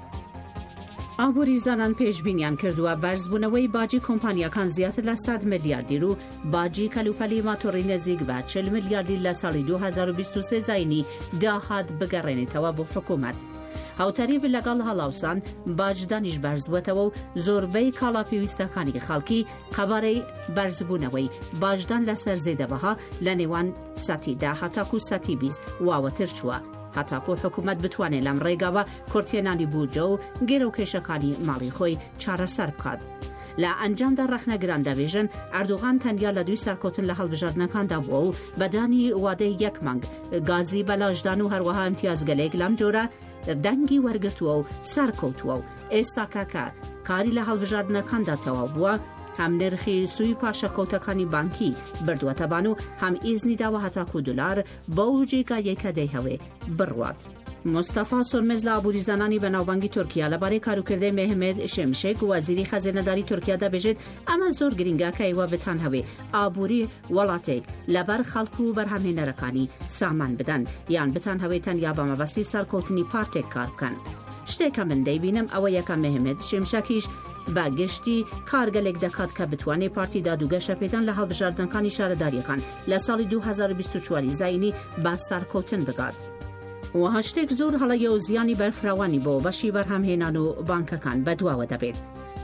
ئابووری زانان پێشبینیان کردووە بەرزبوونەوەی باجی کۆمپانیاکان زیاتر لە سەد ملیاردی و باجی کەلوپەلی ماتۆڕی نزیک بە چل ملیاردی لە ساڵی دوو هەزار و بیست و سێ زاینی داهات بگەڕێنێتەوە بۆ حکوومەت. هاوتەریب لەگەڵ هەڵاوسان باجدانیش بەرزبووەتەوە و زۆربەی کاڵا پێویستەکانی خەڵکی قەبارەی بەرزبوونەوەی باجدان لەسەر زێدەبەها لە نێوان سەتی دا هەتاکو سەتی بیست واوەتر چووە. هەتاکو حکوومەت بتوانێت لەم ڕێگاوە کورتێنانی بوجە و گێرە و کێشەکانی ماڵی خۆی چارەسەر بکات. لە ئەنجامدا ڕەخنەگران دەبێژن ئەردوغان تەنیا لە دوی سەرکەوتن لە هەڵبژاردنەکاندا بووە و بەدانی وادەی یەک مانگ گازی بەلاشدان و هەروەها ئیمتیازگەلێک لەم جۆرە دەنگی وەرگرتووە و سەرکەوتووە و ئێستا کاکە کاری لە هەڵبژاردنەکاندا تەواو بووە، هەم نرخی سووی پاشەکەوتەکانی بانکی بردووەتەبان و هەم ئیزنی داوە هەتاکو دولار بەو جێگایەی کە دەیهەوێ بڕوات. مستەفا سۆرمێز لە ئابووری زانانی بەناوبانگی تورکیا لەبارەی کاروکردەی مەحمێد شێمشێک وەزیری خەزینەداری تورکیا دەبێژێت ئەمە زۆر گرنگە کە ئێوە بتان هەوێ ئابووری وڵاتێک لەبەر خەڵک و بەرهەمهێنەرەکانی سامان بدەن یان بتان هەوێت تەنیا بە مەبەستی سەرکەوتنی پارتێک کار بکەن. شتێکە من دەیبینم ئەوە یەکەم مەحمێد شێمشەکیش بە گشتی کارگەلێک دەکات کە بتوانێت پارتی دادوگەشە پێدان لە هەڵبژاردنەکانی شارەداریەکان لە ساڵی دوو هەزار و بیست و چوار زاینی با سەرکەوتن بگات. وها شتێک زۆر هەڵەیە و زیانی بەرفراوانی بۆ بەشی بەرهەمهێنان و بانکەکان بەدواوە دەبێت.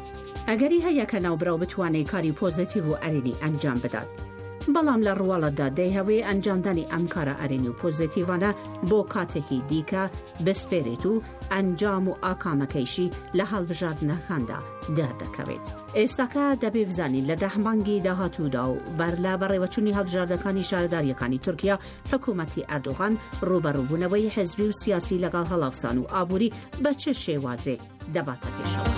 ئەگەری هەیە کە ناوبراو بتوانێت کاری پۆزیتیڤ و ئەرێنی ئەنجام بدات. بەڵام لە ڕواڵەتدا دەیهەوێ ئەنجامدانی ئەم کارە ئەرێنی و پۆزیتیڤانە بۆ کاتێکی دیکە بسپێرێت و ئەنجام و ئاکامەکەیشی لە هەڵبژاردنەکاندا دەردەکەوێت. ئێستاکە دەبێ بزانین لە دەهمانگی داهاتوودا و بەر لە بەڕێوەچوونی هەڵبژاردنەکانی شارەداریەکانی تورکیا حکوومەتی ئەردوغان ڕوبەڕووبوونەوەی حزبی و سیاسی لەگەڵ هەڵاوسان و ئابووری بە چه شێوازێک دەباتە پێشەوە.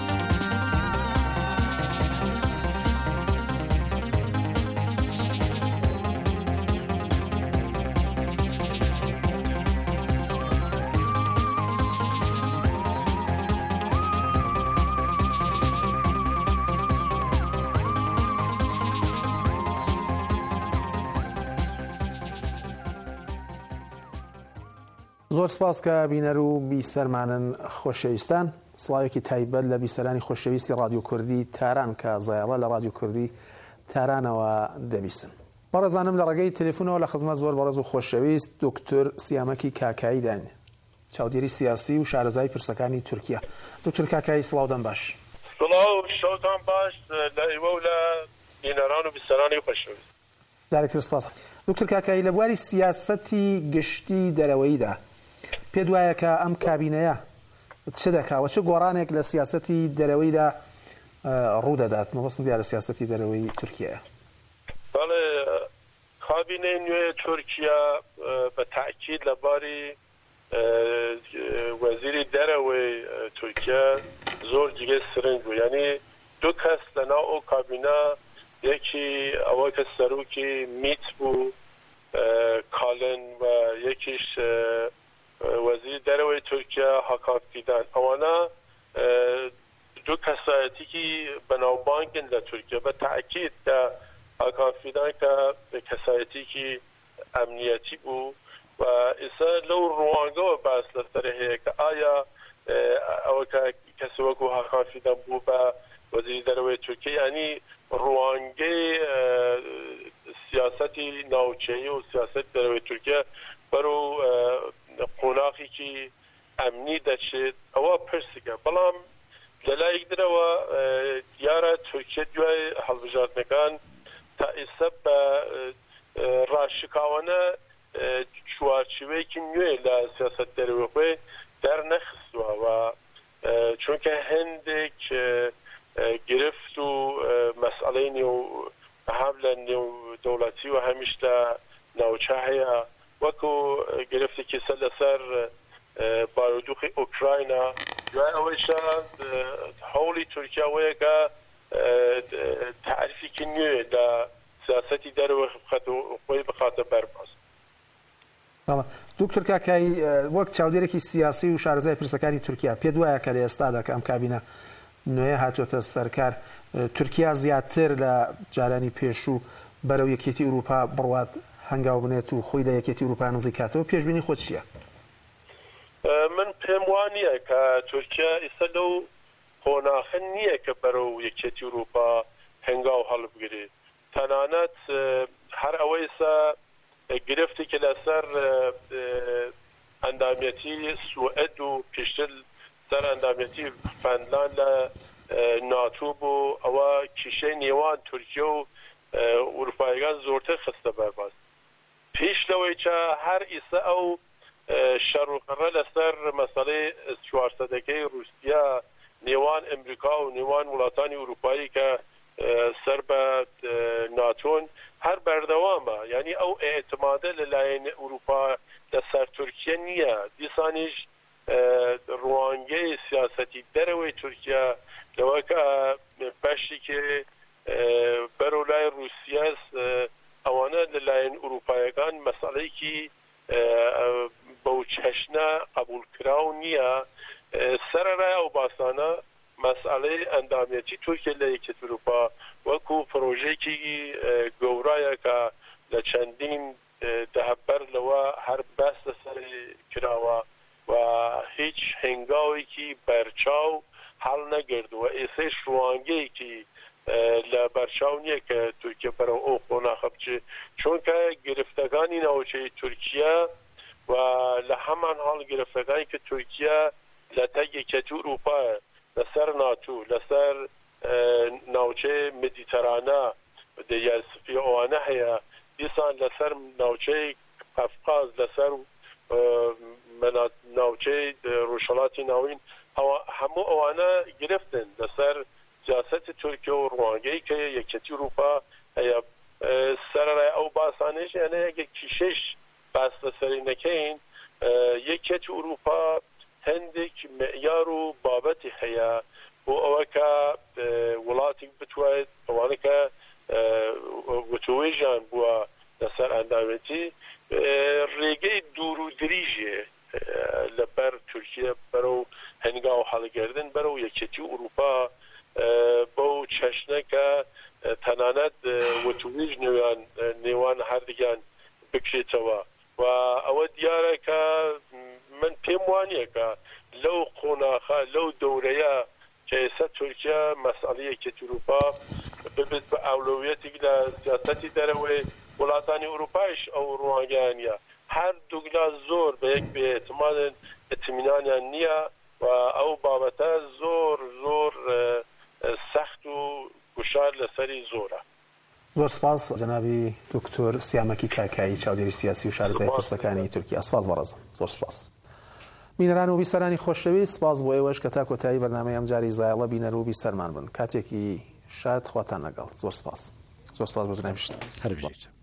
زۆر سپاس کە بینەر و بیسەرمانن خۆشەویستان. سڵاوێکی تایبەت لە بیسەرانی خۆشەویستی رادیۆ کوردی تاران کە زایڵە لە رادیۆ کوردی تارانەوە دەبیستن. بەڕێزانم لە ڕێگەی تەلەفۆنەوە لە خزمەت زۆر بەڕێز و خۆشەویست دکتۆر سیامەکی کاکایی داین، چاودێری سیاسی و شارەزای پرسەکانی تورکیا. دکتۆر کاکایی سڵاودەم باش. سڵاو شەوتان باش لە ئێوە و لە بینەران و بیسەرانی خۆشەویست. جارێکتر سپاس. دکتۆر کاکایی لە بواری سیاسەتی گشتی دەرەوەییدا پێ وایە کە ئەم کابینەیە چ دەکاوە، چه گۆڕانێک لە سیاسەتی دەرەوەییدا ڕوو دەدات؟ مەبەستم دیارە سیاسەتی دەرەوەی تورکیایە. بەڵێ کابینەی نوێ تورکیا بە تاکید لەباری وەزیری دەرەوەی تورکیا زۆر جگە سرنج بوو. یعنی دوو کەس لەناو ئەو کابینە، یەکی ئەوە کە سەرۆکی میت بوو کالن و یەکیش وەزیری دەرەوەی تورکیا هاکان فیدان. ئەوانە دوو کەسایەتێکی بەناوبانگن لە تورکیا. بە تاکید کە هاکان فیدان کە کەسایەتێکی ئەمنیەتی بوو و ئێستا لەو ڕوانگەوە باس لەسەر هەیە کە ئایا ئەوە کە کەسێک وەکو هاکان فیدان بوو بە وەزیری دەرەوەی تورکیا، یعنی ڕوانگەی سیاسەتی ناوچەیی و سیاسەت دەرەوەی تورکیا بەرەو قۆناغێکی ئەمنی دەچێت. ئەوە پرسیکە. بەڵام لەلایەک درەوە دیارە تورکیا دوای هەڵبژاردنەکان تا ئێستا بە ڕاشکاوانە چوارچێوەیەکی نوێ لە سیاسەت دەرەوەی دەرنەخستووە و چونکە هەندێک گرفت و مەسئلەی نێو هەم لە نێو دەوڵەتی و هەمیشتە ناوچە هەیە وەکو گرفتێکی سەر لەسەر بارودۆخی ئوکراینە دوای ئەوەیشە هەوڵی تورکیا وەیەکە تعریفێکی نوێ لە سیاسەتی دەرەوە خۆی بخاتە بەرباز. دکتۆر کاکایی وەک چاودێرێکی سیاسی و شارەزای پرسەکانی تورکیا پێ دوایە کە لە ئێستادا کە ئەم کابینە نوێ هاتووەتە سەرکار تورکیا زیاتر لە جارانی پێشوو بەرەو یەکێتی ئوروپا بڕوات هەنگاو بنێت و خۆی لە یەکێتی ئوروپا نزیکاتەوە پێشبینی خۆت چییە؟ من پێم وانە کە تورکیا ئێستا لەو قۆناغە نییە کە بەرەو یەکێتی ئوروپا هەنگاو هەڵبگرێت تەنانەت هەر ئەوەیسا گرفتێکی لەسەر ئەندامەتی سوئد و پێشتر سەر ئەندامەتی فەنلاند لە ناتۆ بوو ئەوە کیشەی نێوان تورکیا و ئوروپایەکان زۆرتر خستە بەرباز پێش لەوەی کە هەر ئێستا ئەو شەڕوخەڕە لەسەر مەسەڵەی چوار سەدەکەی رووسیا نێوان ئەمریکا و نێوان وڵاتانی ئوروپایی کە سەر بە ناتۆن هەر بەردەوامە یعنی ئەو ئێعتمادە لەلایەن ئوروپا لەسەر تورکیا نییە دیسانیش ڕوانگەی سیاسەتی دەرەوەی تورکیا لەوەکە بەشێکی بەرەو لای رووسیاس ئەوانە لەلایەن ئوروپایەکان مەسەڵەیەکی بەو چەشنە قبولکراو نییە سەرەرای ئەو باسانە مەسئلەی ئەندامەتی تورکیا لە یەکێتی ئوروپا وەکو پرۆژێکی گەورایە کە لە چەندین دەهەبەر لەوە هەر بەس لەسەری کراوە و هیچ هەنگاوێکی بەرچاو هەڵ نەگردووە ئێسەی ڕوانگەیەکی لە بەرچاو نییە کە تورکیا بەرەو ئەو قۆناغە بچێت چونکە گرفتەکانی ناوچەی تورکیا و لە هەمان هەڵ گرفتەکانی کە تورکیا لە تەک یەکێتی ئوروپایە لەسەر ناتۆ لەسەر ناوچەی مدیتەرانە دەریای ئەوانە هەیە دیسان لەسەر ناوچەی قەفقاز لەسەر ناوچەی ڕۆژهەڵاتی ناوین هەموو ئەوانە گرفتن لەسەر سیاسەتی تورکیا و ڕوانگەی کە یەکێتی ئوروپا هەیە سەرەرای ئەو باسانەش یانە ئەگە کیشەش باس لەسەری نەکەین یەکێتی ئوروپا هەندێک معیار و بابەتی هەیە بۆ ئەوە کە وڵاتێک بتوانێت ئەوانە کە وتوێژیان بووە لەسەر ئەندامەتی ڕێگەی دوور و دریژێ لەبەر تورکیا بەرەو هەنگاو هەڵگردن بەرەو یەکێتی ئوروپا بەو چەشنەکە تەنانەت وتوێژ نێوان هەردیگان بکرێتەوە و ئەوە دیارە کە من پێم وانە کە لەو قۆناغە لەو دەورەیە کە ئێستا تورکیا مەسئلەی یەکێتی ئوروپا ببێت بە ئەولویەتێک لە سیاسەتی دەرەوەی وڵاتانی ئوروپایش ئەو ڕوانگەیانە هەردووکلا زۆر بە یەک بێئێتمادن ئەتمینانیان نییە و ئەو بابەتە زۆر زۆر سەخت و گوشار لەسەری زۆرە. زۆر سپاس جەنابی دکتۆر سیامەکی کاکایی چاودێری سیاسی و شارەزای پرسەکانی تورکیا. سپاس بەڕێزم زۆر سپاس. بینەران و بیسەرانی خۆشەویست سپاس بۆ ئێوەش کە تا کۆتایی بەرنامەی ئەم جاری زایڵە بینەر و بیسەرمان بن کاتێکی شاد خواتان لەگەڵ. زۆر سپاس زۆر سپاس بۆ جەنابی